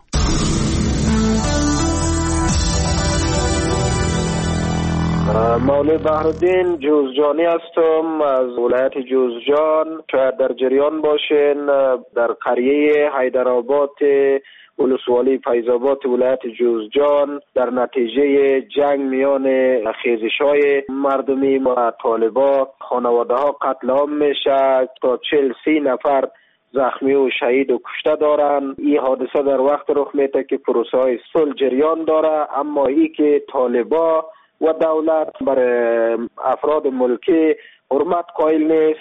مولوی بحرالدین جوزجانی هستم از ولایت جوزجان. شاید در جریان باشین در قریه حیدرآباد ولسوالی فیض آباد ولایت جوزجان در نتیجه جنگ میان خیزش‌های مردمی و طالبان خانواده‌ها قتل عام میشه تا چهل سی نفر زخمی و شهید و کشته دارن. این حادثه در وقت رخ میده که پروسه های صلح جریان داره، اما ای که طالبان و دولت بر افراد ملکی حرمت قائل نیست.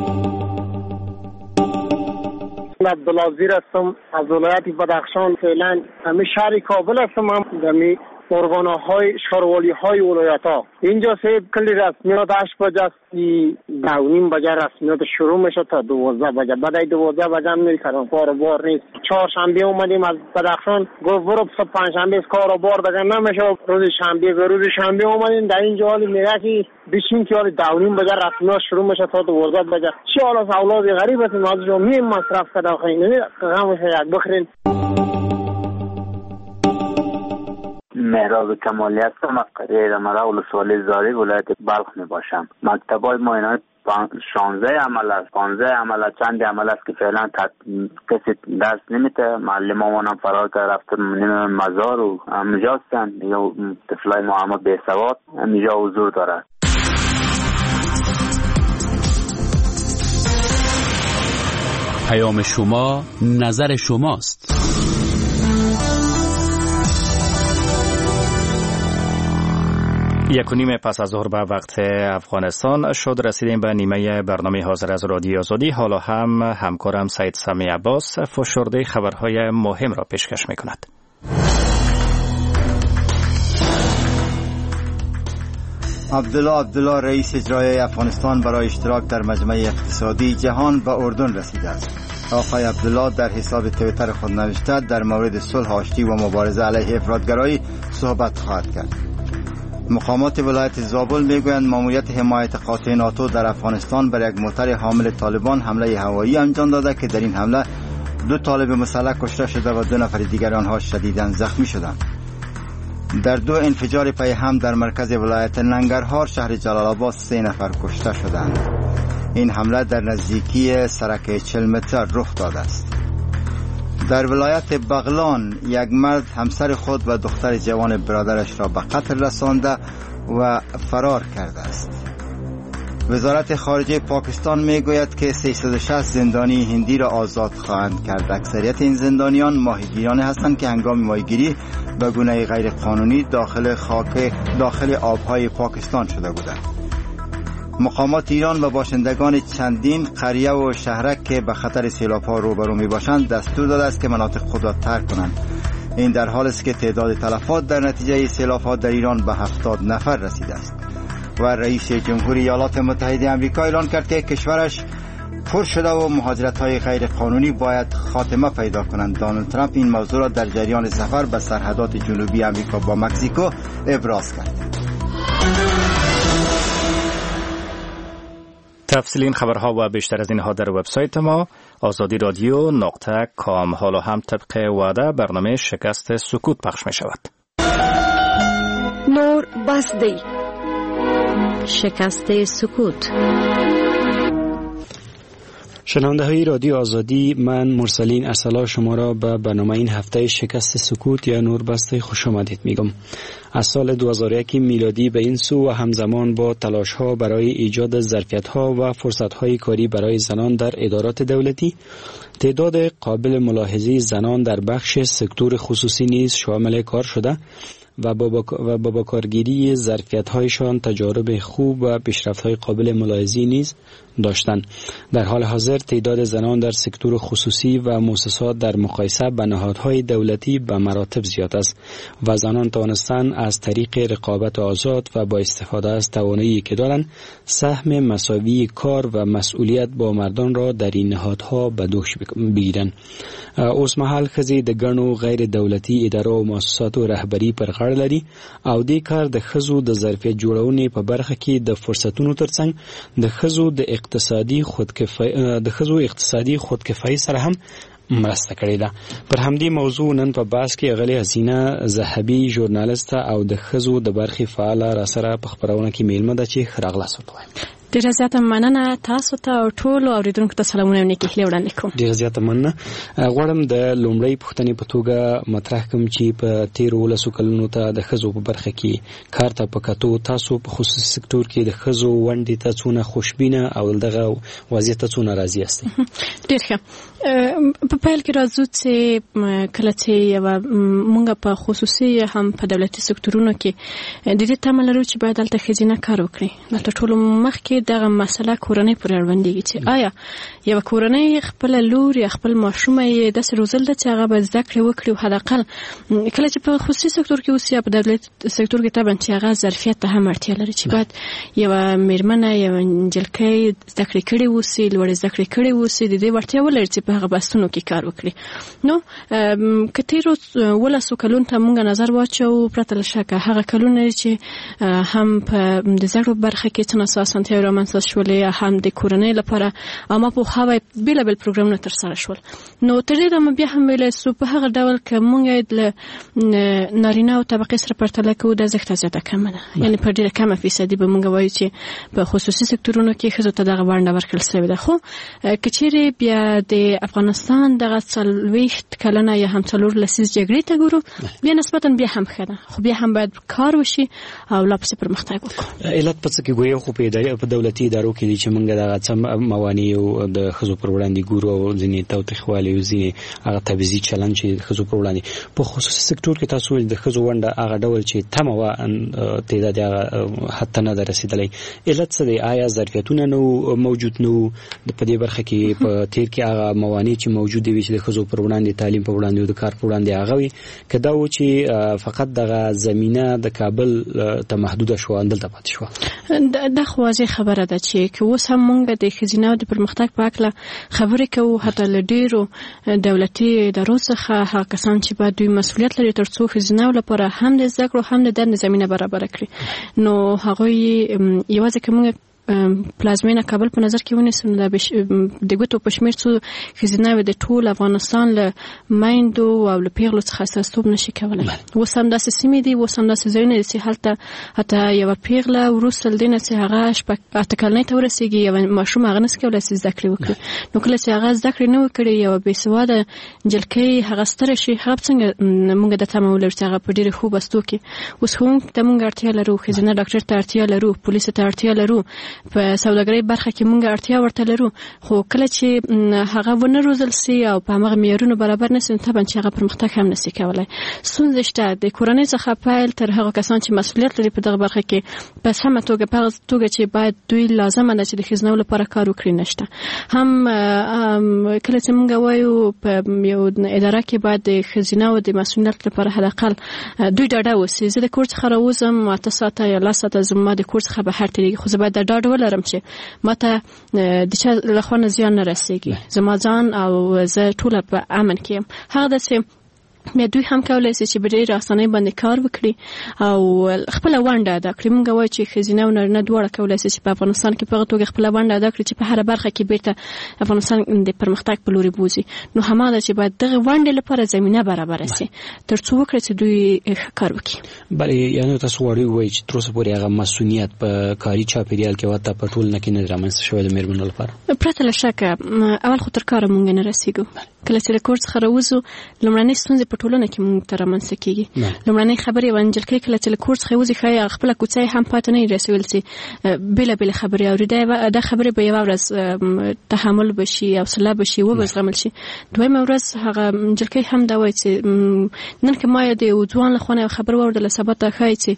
عبدالعزیر هستم از ولایت بدخشان. فعلا همه شهر کابل هستم. هم دمی ارگانه های شاروالی های ولایت ها اینجا سه کلی رسمیات هشت بجه است، دو نیم بجه رسمیات شروع میشه تا دوازده بجه. بعد دوازده بجه هم میری کارم کار بار نیست. چهارشنبه اومدیم از بدخشان گفت برو پس پنجشنبه کار بار دیگه نمیشه، روز شنبه به روز شنبه اومدیم در اینجا حالی میگه که بشین که حالی دو نیم بجه رسمیات شروع میشه تا دوازده بجه. چی حالا اولاد غریب هستیم از جمعی مصرف کرده خیلی غمش یک بخرین. مهراب کمالی هستم از قریه مرا ولسوالی زاری ولایت بلخ می باشم. مکتبای ما اینا شانزده عمل است، پانزده عمل است، چند عمل است که فعلا کسی درس نمیده. معلم ها هم فرار کرده رفته مزار و همینجا هستن. یا طفلای ما همه بی سواد همینجا حضور دارد. پیام شما نظر شماست. یک و نیم پس از ظهر به وقت افغانستان شد، رسیدیم به نیمه برنامه حاضر از رادیو آزادی. حالا هم همکارم سید سمی عباس فشرده خبرهای مهم را پیشکش میکند. عبدالله عبدالله رئیس اجرایی افغانستان برای اشتراک در مجمع اقتصادی جهان به اردن رسیده است. آقای عبدالله در حساب توییتر خود نوشته در مورد صلح آشتی و مبارزه علیه افراطگرایی صحبت خواهد کرد. مقامات ولایت زابل میگویند ماموریت حمایت قاطع ناتو در افغانستان بر یک موتر حامل طالبان حمله هوایی انجام داده که در این حمله دو طالب مسلح کشته شده و دو نفر دیگر آنها شدیداً زخمی شدند. در دو انفجار پی هم در مرکز ولایت ننگرهار شهر جلال آباد سه نفر کشته شدند. این حمله در نزدیکی سرک چهل متر رخ داده است. در ولایت بغلان یک مرد همسر خود و دختر جوان برادرش را به قتل رسانده و فرار کرده است. وزارت خارجه پاکستان میگوید که سیصد و شصت زندانی هندی را آزاد خواهند کرد. اکثریت این زندانیان ماهیگیران هستند که هنگام ماهیگیری به گونه غیر قانونی داخل خاک داخل آبهای پاکستان شده بودند. مقامات ایران و باشندگان چندین قریه و شهرک که به خطر سیلاب‌ها روبرو می‌باشند دستور داده است که مناطق خود را ترک کنند. این در حالی است که تعداد تلفات در نتیجه سیلاب‌ها در ایران به هفتاد نفر رسیده است. و رئیس جمهوری ایالات متحده آمریکا اعلان کرد که کشورش پر شده و مهاجرت‌های غیر قانونی باید خاتمه پیدا کنند. دونالد ترامپ این موضوع را در جریان سفر به سرحدات جنوبی آمریکا با مکزیکو ابراز کرد. تفصیل این خبرها و بیشتر از اینها در وبسایت ما آزادی رادیو نقطه کام. حالا هم طبق وعده برنامه شکست سکوت پخش می شود. نور بسدی شکست سکوت. شنونده های رادیو آزادی، من مرسلین ارسلا شما را به برنامه این هفته شکست سکوت یا نور بسته خوش آمدید میگم. از سال دو هزار و یک میلادی به این سو و همزمان با تلاش ها برای ایجاد ظرفیت ها و فرصت های کاری برای زنان در ادارات دولتی، تعداد قابل ملاحظه زنان در بخش سکتور خصوصی نیز شامل کار شده و با با کارگیری ظرفیت‌هایشان تجارب خوب و پیشرفت‌های قابل ملاحظه‌ای نیز داشتند. در حال حاضر تعداد زنان در سکتور خصوصی و مؤسسات در مقایسه با نهادهای دولتی به مراتب زیاد است و زنان توانستند از طریق رقابت آزاد و با استفاده از توانایی که دارند سهم مساوی کار و مسئولیت با مردان را در این نهادها به دوش بگیرند. اوس مهال ښځې د ګڼو غیر دولتي ادارو او مؤسساتو رهبري پر غاړه لري او دې کار د ښځو د ظرفیت جوړونې په برخه کې د فرصتونو ترڅنګ د ښځو د اقتصادي خودکفایي د ښځو اقتصادي خودکفایي سره هم مرسته کړې ده. پر همدې موضوع نن په بحث کې اغلې حسینه زهبي ژورنالیسټه او د ښځو د برخې فعاله را سره په خپرونه کې میلمه ده چې ښه راغلاست ورته وایم. ډیره زیاته مننه تاسو ته او ټول اوریدونکو ته سلامونه او نیکي وړاندې کوم. ډیره زیاته مننه. غواړم د لومړی پوښتنې په توګه مطرح کوم چې په تیرو ولسو کلونو ته د ښځو په برخه کې کار ته په کتو تاسو په خصوصي سکتور کې د ښځو ونډې ته څونه خوشبینه او دغه وضعیت ته څونه راضي یاستئ؟ ډیر ښه. په پیل کې راځو چې کله چې یوه موږ په خصوصي هم په دولتي سکتورونو کې د دې تمه لرو چې باید هلته ښځینه کار وکړي. نو تر ټولو مخکې دغه مسله کورنۍ پورې اړوندېږي چې آیا یوه کورنۍ خپله لور یا خپل ماشومه یې داسې روزل ده چې هغه به زده کړې وکړي او حداقل کله چې په خصوصي سکتور کې اوسي یا په دولتي سکتور کې طبعا چې هغه ظرفیت ته هم اړتیا لري چې باید یوه مېرمنه یوه نجلۍ زده کړې کړې اوسي، لوړې زده کړې کړې اوسي، د دې وړتیا ولري چې په هغه بحثونو کې کار وکړي. نو که تېرو ولسو کلونو ته موږ نظر واچوو پرته له شکه هغه کلونه چې هم په د زده کړو برخه کې څه ناڅه اسانتیاوې رامنځته شولې هم د کورنۍ لپاره عامه پوهاوی بېلابېل پروګرامونه ترسره شول. نو تر دې دمه بیا هم ویلی سو په هغه ډول که موږ له نارینه او طبقې سره پرتله کوو دا زښته زیاته کمه ده. یعنې په ډېره کمه فیصدي به موږ وایو چې په خصوصي سکتورونو کې ښځو ته دغه ونډه ورکړل سوې ده. خو که چیرې بیا د افغانستان دغه څلوېښت کلنه یا هم څلور لسیز جګړې ته ګورو بیا نسبتا بیا هم ښه ده، خو بیا هم باید کار وشي او لا پسې پرمختګ وکړو. علت په څه کې ګویا خو په دولتي ادارو کې دي چې موږ دغه څه موانع او د ښځو پر وړاندې ګورو او ځینې تاوتریخوالی او ځینې هغه تبعیضي چلند چې د ښځو پر وړاندې په خصوصي سکتور کې تاسو ویل د ښځو ونډه هغه ډول چې تمه وه تعداد هغه حد ته نه ده رسېدلی. علت څه دی؟ آیا ظرفیتونه نه موجود نه وو په دې برخه کې؟ په تېر کې هغه موانع چې موجودې وي چې د ښځو پر وړاندې تعلیم پر وړاندې او د کار پر وړاندې هغه وي، که دا و چې فقط دغه زمینه د کابل ته محدوده شوه دلته پاتې شوه؟ دا خو واضح خبره ده چې که اوس هم موږ د ښځینه او د پرمختګ په هکله خبرې کوو، حتی له ډېرو دولتي ادارو څخه هغه کسان چې باید دوی مسؤلیت لري تر څو ښځینهو لپاره هم د زده کړو هم د دندې زمینه برابره کړي، نو هغوی یوازې که موږ پلازمینه کابل په نظر کې ونیسو نو د ګوتو په شمېر څو ښځینه‌وې د ټول افغانستان له میندو او له پیغلو څخه استازیتوب نشي کولی. اوس هم داسې سیمې دي، اوس هم داسې ځایونه دي چې هلته حتی یوه پیغله وروسته له دې نه چې هغه شپږ اته کلنۍ ته ورسېږي یوه ماشوم هغه نشي کولی چې زده کړې وکړي. نو کله چې هغه زده کړې نه وکړي یوه بېسواده نجلۍ هغه ستره شي، هغه څنګه موږ د تمه ولرو چې هغه په ډېرې ښو بستو کې اوس ښوونکي ته موږ اړتیا لرو، ښځینه ډاکټر ته اړتیا لرو، پولیسو ته اړتیا لرو، په سوداګرۍ برخه کې موږ اړتیا ورته لرو. خو کله چې هغه ونه روزل سي او په همغه معیارونو برابر نسي نو طبعا چې هغه پرمختګ هم نسي کولی. ستونزې شته د کورنۍ څخه پیل تر هغه کسان چې مسؤلیت لري په دغه برخه کې په سمه توګه په هغه توګه چې باید دوی لازمه ده چې د ښځینه‌و لپاره کار وکړي نشته. هم کله چې موږ وایو په یو اداره کې باید د ښځینه‌و د مسؤلیت لپاره حداقل دوی ډاډه اوسي زه د کور څخه راوځم اته ساعته یا لس ساعته زما د کور څخه بهر تېرېږي، خو زه باید دا ډاډ ولرم چې ما ته د چا له خوا نه زیان نه رسېږي، زما ځان او زه ټوله په امن کې یم. هغه داسې بیا دوی هم کولی شي چې په ډېرې اسانۍ باندې کار وکړي او خپله ونډه ادا کړي. موږ وایو چې ښځینه او نارینه دواړه کولی شي چې په افغانستان کې په هغه توګه خپله ونډه ادا کړي چې په هره برخه کې بیرته افغانستان د پرمختګ په لوري بوځي. نو هماغه ده چې باید دغه ونډې لپاره زمینه برابره شي تر څو وکړي چې دوی ښه کار وکړي. بلې یعنې تاسو غواړئ ووایئ چې تر اوسه پورې هغه مسؤلیت په کاري چاپېریال کې ورته په ټولنه کې نه دی رامنځته شوی د مېرمنو لپاره؟ پرته له شکه اول خو تر کاره موږ نه رسېږو. کله چې له کور څخه راوځو لومړنۍ ستونزې په ټولنه کې موږ ته رامنځته کېږي. لومړنۍ خبرې یوه نجلۍ کله چې له کور څخه وځي ښایي خپله کوڅه یې هم پاته نه وي رسول چې بېلابېلې خبرې اوري. دا خبرې به یوه ورځ تحمل به شي، حوصله به شي، وبه زغمل شي. دویمه ورځ هغه نجلۍ هم دا وایي چې نن که ما د یو ځوان له خوا نه یوه خبره واورېدله سبا ته ښایي چې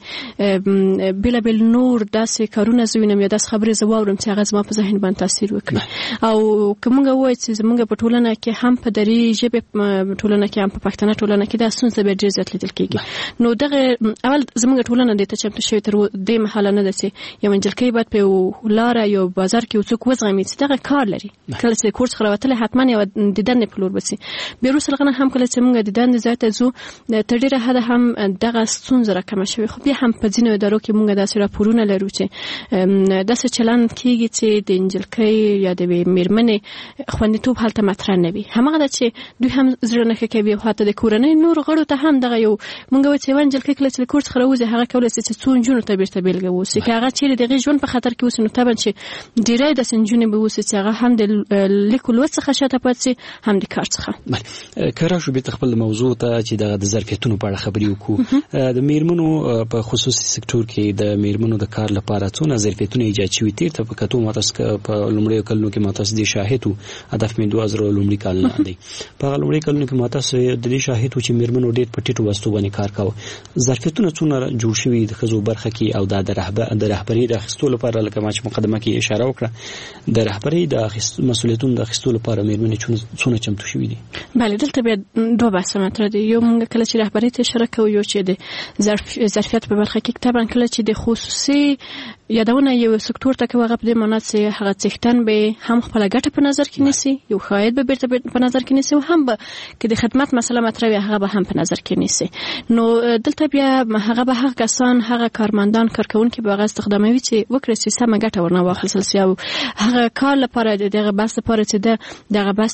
بېلابېل نور داسې کارونه زه وینم یا داسې خبرې زه واورم چې هغه زما په ذهن باندې تاثیر وکړي. او که موږ ووایو چې زموږ په ټولنه کې هم په دري ژبې ټولنه کې هم په پښتنه ټولنه کې دا ستونزه بیا ډېر زیات لیدل کېږي. نو دغه اول زموږ ټولنه دې ته چمتو شوې تر دې مهاله نه ده چې یوه نجلۍ باید په یو لاره یو بازار کې یو څوک وزغمي چې دغه کار لري. کله چې د کور څخه راوتلی حتما یوه د دندې په لور به شي. بیا وروسته له هغه نه هم کله چې موږ د دندې ځای ته ځو تر ډېره حده هم دغه ستونزه راکمه شوې. خو بیا هم په ځینو ادارو کې موږ داسې راپورونه لرو چې داسې چلند کېږي چې د نجلۍ یا د مېرمنې خوندیتوب هلته مطرح نه وي. هماغه دا چې دوی هم زړه نه کوي او حتی د کورنۍ نور غړو ته هم دغه یو مونږ وڅ ونجل کې کله چې کور څخه راوځي هغه کولای شي چې څون جنونو ته بیرته بیلګه وسی که هغه چیرې دغه ژوند په خطر کې وسی نو طبعا چې ډیری د سنجونې به وسی چې هغه هم د لیکلو څخه شاته پاتې هم د کار څخه. بله کله شو به خپل موضوع ته چې د ظرفیتونو په اړه خبرې وکړو. د میرمنو په خصوصي سکتور کې د میرمنو د کار لپاره څونه ظرفیتونه ایجاد شوي تیر ته په کتو ماتس په لومړی کلونو کې ماتس دي شاهدو هدف مې دوه زره لومړی کال نه دی په لومړی کلونو کې ماتس د دې شاهدو چې میرمنو ډېر په ټیټو واسطو باندې کار کاوه. ظرفیتونه څونه جوړ شوي د ښځو برخه کې او د رهبر د رهبرۍ د اخیستو لپاره لکه ما چې مقدمه کې اشاره وکړه د رهبرۍ د مسؤلیتونو د اخیستو لپاره میرمنې څونه چمتو شوي دي؟ بله دلته بیا دوه بحثه مطرح دي. یو موږ کله چې رهبرۍ ته اشاره کوو یو چې د ظرفیت په برخه کې طبعا کله چې د خصوصي یادونه یو سکتور ته کوي هغه په دې معنی چې هغه څښتن به هم خپل ګټه په نظر کې نیسي یو خاید به بیرته په نظر کې نیسي او هم به کې د خدمت مسله مطرح وي هغه به هم په نظر کې نیسي. نو دلته بیا هغه به هغه کسان هغه کارمندان کارکونکي به هغه استخداموي چې وکړي چې سمه ګټه ورنه واخلي سي او هغه کار لپاره دغه بس لپاره چې دغه بس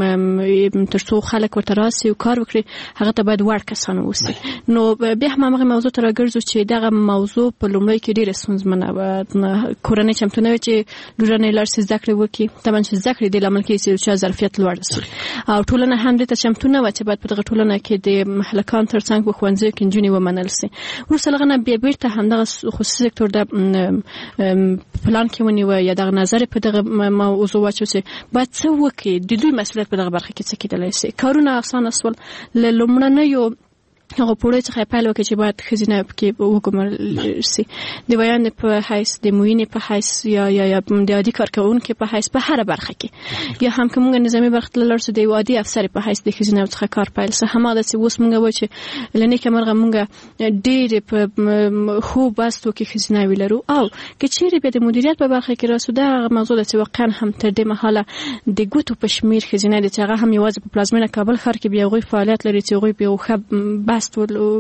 ترڅو خلک ورته راسي او کار وکړي هغه ته باید وړ کسان ووسي. نو بیا هم هغه موضوع ته راګرځو چې دغه موضوع په لومړی کې ډېره ستونزمنه وه. کورنۍ چمتو نه وي چې لورانې لاړ شي زده کړې وکړي طبعا چې زده کړې دې لامل کېږي چې ظرفیت لوړ شي او ټولنه هم دې ته چمتو نه وه چې باید په دغه ټولنه کې د هلکان تر څنګ په ښوونځیو کې نجونې ومنل شي. وروسته له هغه نه بیا بېرته همدغه خصوصي سکتور د پلان کې ونیوه یا دغه نظر په دغه موضوع واچو چې باید څه وکړي د دوی مسؤلیت په دغه برخه کې څه کېدلی شي. کارونه اسانه شول له لومړنیو هغه پوره څخه پیل وکړي چې باید ښځینه پکې وګمارل شي د ویاندې په حیث د معینې په حیث یا یا یا د عادي کارکوونکي په حیث په هره برخه کې یا هم که موږ نظامي برخه ته لاړ شو د یو عادي افسر په حیث د ښځینه څخه کار پیل شي. هماغسې اوس موږ وایو چې له نیکه مرغه موږ ډېرې په ښو بستو کې ښځیناوې لرو او که چیرې بیا د مدیریت په برخه کې راسو دا هغه موضوع ده چې واقعا هم تر دې مهاله د ګوتو په شمېر ښځینه دي چې هغه هم یوازې په پلازمینه کابل ښار کې بیا هغوی فعالیت لري چې هغوی بیا ښه بست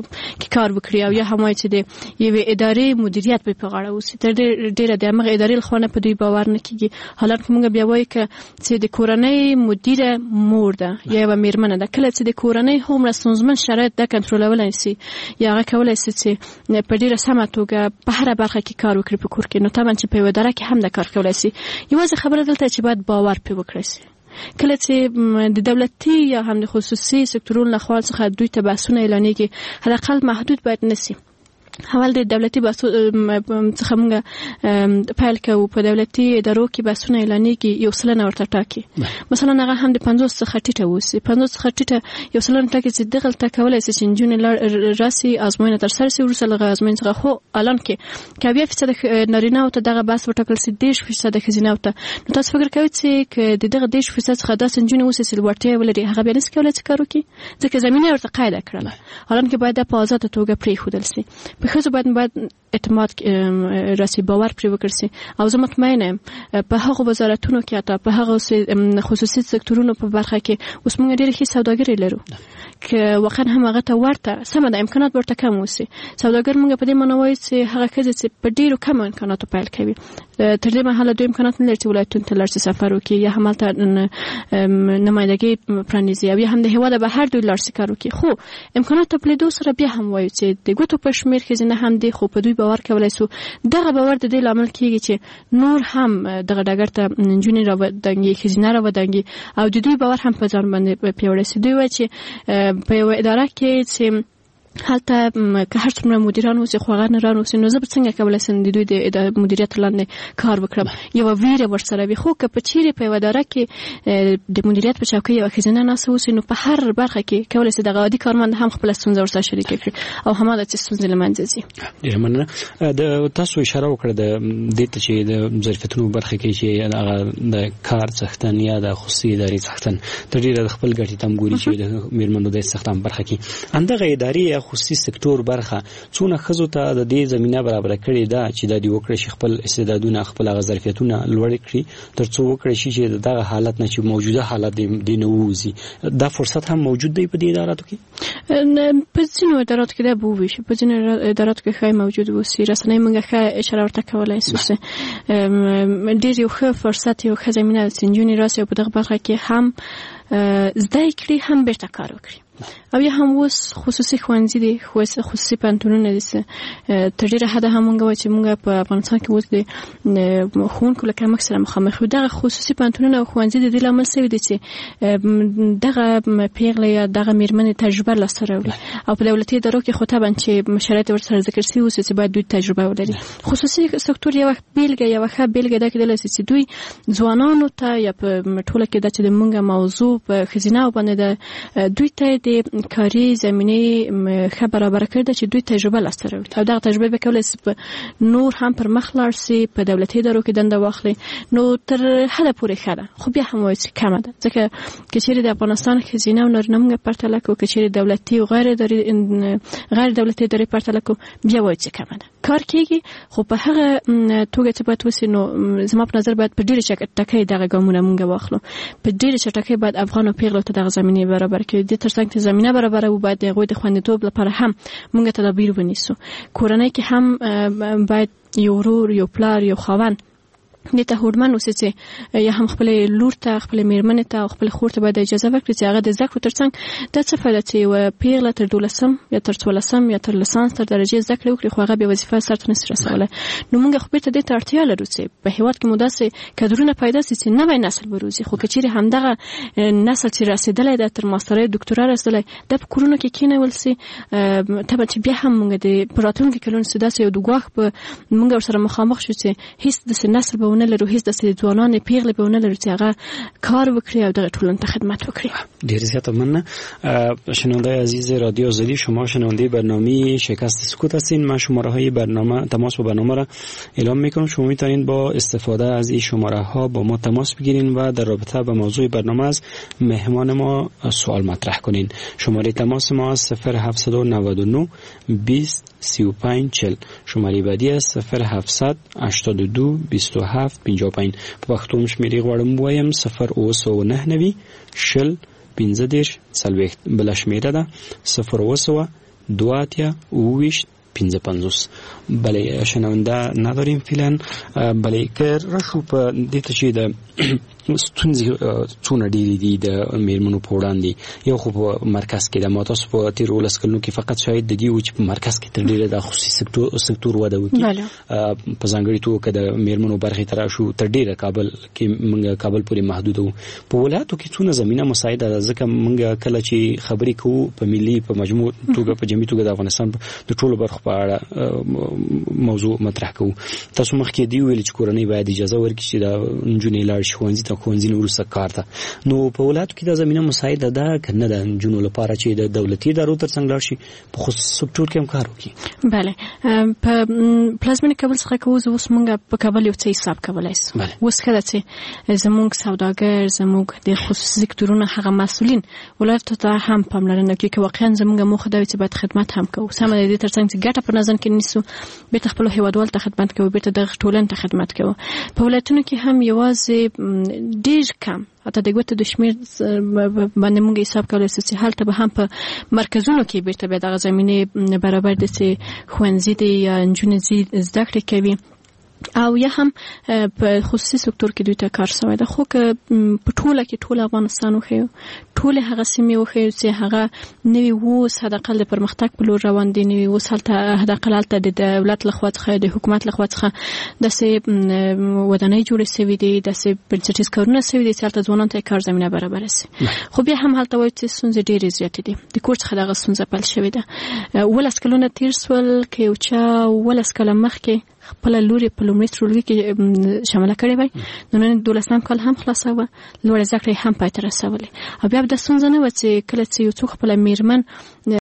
کې کار وکړي او یا هم وایي چې د یوې ادارې مدیریت به په غاړه وسي. تر ډېره د همغه ادارې له خوا نه په دوی باور نه کېږي. حالانکه موږ بیا وایو که چې د کورنۍ مدیره مور ده یا یوه مېرمنه ده کله چې د کورنۍ هومره ستونزمن شرایط ده کنټرولولی شي یا هغه کولی شي چې په ډېره سمه توګه په هره برخه کې کار وکړي په کور کې نو طبعا چې په یوه اداره کې هم د کار کولی شي. یوازې خبره دلته چې باید باور پرې وکړی شي. کله چې د دولتي یا هم د خصوصي سکتورونو له خوا څخه دوی ته بحثونه اعلانېږي حداقل محدود باید نشي. اول د دولتي بحثو څخه موږ پیل کوو په دولتي ادارو کې بحثونه اعلانېږي یو سلنه ورته ټاکي مثلا هغه هم د پنځوس څخه ټیټه اوسي پنځوس څخه ټیټه یو سلنه ټاکي چې دغلته کولی شي چې نجونې راسي ازموینه ترسره شي وروسته له هغه ازموینې څخه خو الان کې که اویا فیصده نارینهو ته دغه بحث وټاکل شي دېرش فیصده ښځینهو ته نو تاسو فکر کوئ چې که د دغه دېرش فیصد څخه داسې نجونې اوسي چې وړتیا ولري هغه بیا نشي کولی چې کار وکړي ځکه زمینه ورته قاعده کړله الان کې باید دا په ازاده توګه پرېښودل شي. ښځو باید باید اعتماد راسي باور پرې وکړي شي او زه مطمئنه یم په هغو وزارتونو کې حتی په هغو خصوصي سکتورونو په برخه کې اوس موږ ډېرې ښې سوداګري لرو که واقعا هم هغه ته ورته سمه ده امکانات ورته کم اوسي. سوداګر موږ په دې معنی وایو چې هغه ښځې چې په ډېرو کمو امکاناتو پیل کوي تر دې مهاله دوی امکانات نه لري چې ولایتونو ته لاړ شي سفر وکړي یا همالته نمایندګي پرانیزي او یا هم د هېواده بهر دوی لاړ شي کار وکړي خو امکانات ته په لیدو سره بیا هم وایو چې د ګوتو په شمېر ښځینه هم دي خو په دوی باور کولی شو دغه باور د دې لامل کېږي چې نور هم دغه ډګر ته نجونې راودانګي ښځینه راودانګي او د دوی باور هم په ځان باندې پیاوړی شي. دوی وایي چې په یوه اداره کې چې هلته که هر څومره مدیران اوسي خو هغه نران اوسي نو زه به څنګه کولی شم د دوی د مدیریت لاندې کار وکړم یوه ویره ورسره وي خو که په چیرې په یوه اداره کې د مدیریت په چوکۍ یوه ښځینه ناسته اوسي نو په هر برخه کې کولی شي دغه عادي کارمند هم خپله ستونزه ورسره شریکه کړي او هماغه چې ستونزې له منځه ځي. ډېره مننه. تاسو اشاره وکړه د دې ته چې د ظرفیتونو برخه کې چې هغه د کار څښتن یا د خصوصي ادارې څښتن تر ډېره د خپل ګټې تم ګوري چې د مېرمنو د څښتن برخه کې همدغه ادارې خصوصي سکتور برخه څونه ښځو ته د دې زمینه برابره کړې ده چې دا دی وکړي شي خپل استعدادونه خپل ظرفیتونه لوړ کړي ترڅو وکړي شي چې دغه حالت نه چې موجوده حالت دی نه ووځي. دا فرصت هم موجود دی په دې اداراتو کې په ځینو اداراتو کې دا به وشي په ځینو اداراتو کې ښایي موجود وسي. رسنۍ موږ ښه اشاره ورته کولی شو چې ډېر یو ښه فرصت یو ښه زمینه چې نجونې راسي او په دغه برخه کې هم زده کړي هم بیرته کار وکړي. او یا هم اوس خصوصي ښوونځي دي، خصوصي پوهنتونونه دي. تر ډېره حده هم مونږ وایو چې مونږ په افغانستان کې اوس د ښوونکو له کمښت سره مخامخ یو. دغه خصوصي پوهنتونونه او ښوونځي د دې لامل شوي دي چې دغه پیغلې یا دغه مېرمنې تجربه لاسته راوړي، او په دولتي ادارو کې خو طبعا چې شرایط ورسره ذکر شوي اوس چې باید دوی تجربه ولري. خصوصي سکتور یوه بیلګه یوه ښه بیلګه دا کېدلی شي چې دوی ځوانانو ته یا په ټوله کې دا چې د مونږ موضوع په ښځینه‌و باندې ده، دوی ته د کاري زمینه ښه برابر کړي ده چې دوی تجربه لاسته راوړي، او دغه تجربه به کولای شي نور هم پر مخ لاړ شي، په دولتي ادارو کې دنده واخلي. نو تر حده پورې ښه ده، خو بیا هم وایي چې کمه ده، ځکه که چېرې د افغانستان ښځینه او نارینه مونږ پرتله کړو، که چېرې دولتي او غیر غیر دولتي ادارې پرتله کړو، بیا وایي چې کمه ده. کار کېږي، خو په هغه توګه چې باید وسي. نو زما په نظر باید په ډېرې چټکۍ دغه ګامونه مونږ واخلو، په ډېرې چټکۍ باید افغان پیغلو ته دغه زمینه برابر کړي. د تر څنګ چې زمینه برابره و، باید د هغوی د خوندیتوب لپاره هم مونږ تدابیر ونیسو. کورنۍ کې هم باید یو ورور، یو پلار، یو خاوند دې ته هوډمن اوسي چې یا هم خپلې لور ته، خپلې مېرمنې ته او خپلې خور ته باید اجازه ورکړي چې هغه د زده کړو تر څنګ دا څه فایده چې یوه پیغله تر دولسم یا تر څوارلسم یا تر لیسانس تر درجې زده کړې وکړي، خو هغه بې وظیفه سرته نشي رسولی. نو موږ خو بېرته دې ته اړتیا لرو چې په هېواد کې مو داسې کادرونه پیدا شي چې نوی نسل وروزي. خو که چېرې همدغه نسل چې رسېدلی ده، تر ماسترۍ دوکتورا رسېدلی ده، په کورونو کې کېنول شي، طبعا چې بیا هم موږ د په راتلونکي کلونو کې داسې یو د ګواښ به موږ ورسره مخامخ شو چې هېڅ داسې نسل به ونه لرو، هېڅ داسې ځوانان پیغلې به ونه لرو چې هغه کار وکړي او دغه ټولنې ته خدمت وکړي. ډېر زیاته مننه. شنونده عزیز رادیو آزادی، شما شنونده برنامه شکست سکوت هستین. من شماره های برنامه تماس با برنامه را اعلام میکنم. شما میتونید با استفاده از این شماره ها با ما تماس بگیرین و در رابطه با موضوع برنامه از مهمان ما سوال مطرح کنین. شماره تماس ما صفر هفتصد و نود و نه بیست سی و پنج چهل. شماره بعدی است صفر هفتصد هشتاد و دو بیست و هفت پنجاه و پنج. په پښتو شمیرې غواړم وایم صفر اوه سوه نهه نوي شل پنځه دېرش څلوېښت. بله شمیره ده صفر اوه سوه دوه اتیا اوه ویشت پنځه پنځوس. بله شنونده نداریم فعلا. بله که راشو په دې ته چې د ستونزې څونه ډېرې دي د مېرمنو په وړاندې. یو خو په مرکز کې ده، ما تاسو په تېرو اوولس کلونو کې فقط شاید د دې و چې په مرکز کې تر ډېره د خصوصي سکتور وده وکړي. په ځانګړې توګه که د مېرمنو برخې ته راشو، تر ډېره کابل کې موږ کابل پورې محدود وو. په ولایاتو کې څونه زمینه مساعده ده، ځکه موږ کله چې خبرې کوو په ملي په مجموع توګه په جمعي توګه د افغانستان د ټولو برخو په اړه موضوع مطرح کوو. تاسو مخکې دې ویل چې کورنۍ باید اجازه ورکړي چې د نجونې لاړ شي ښوونځي ته، ښوونځي نه وروسته کار ته. نو په ولایاتو کې دا زمینه مساعده ده که نه ده نجونو لپاره چې د دولتي ادارو تر څنګ لاړ شي، په خصوصي سکتور کې هم کار وکړي؟ بله، په پلازمینې کابل څخه که اوس اوس موږ په کابل یو څه حساب کولی شو. اوس ښه ده چې زموږ سوداګر، زموږ د خصوصي سکتورونو هغه مسؤلین ولایتو ته هم پاملرنه کوي که واقعا زموږ موخه دا وي چې باید خدمت هم کوو. سمه ده، دې تر څنګ چې ګټه په نظر کې نیسو، بیرته خپلو هېوادوالو ته خدمت کوو، بیرته دغه ټولنې ته خدمت کوو. په ولایتونو کې هم یوازې ډېر کم، حتی د ګوتو د شمېر باندې موږ حساب کولی شو چې هلته به هم په مرکزونو کې بیرته بیا دغه زمینې برابر دي چې ښوونځي دي یا نجونې زده کړې کوي، او یا هم په خصوصي سکتور کې دوی ته کار شوی ده. خو که په ټوله کې ټول افغانستان وښیو، ټولې هغه سیمې وښیو چې هغه نوي اوس حداقل د پرمختګ په لور روان دي، نوي اوس هلته حداقل هلته د دولت لخوا څخه، د حکومت لخوا څخه داسې ودانۍ جوړې شوي دي، داسې بنسټیز کارونه شوي دي چې هلته ځوانانو ته کار زمینه برابره شي. خو بیا هم هلته وایي چې ستونزې ډېرې زیاتې دي. د کور څخه دغه ستونزه پیل شوې ده. اوولس کلونه تېر شول که یو چا اوولس کاله مخکې خپله لور یې په لومړي ټولګي کې شامله کړې وای، نو نن دولسم کال هم خلاصه وه، لوړې زده کړې هم پای ته رسولې. او بیا به دا ستونزه نه وه چې کله چې یو څوک خپله مېرمن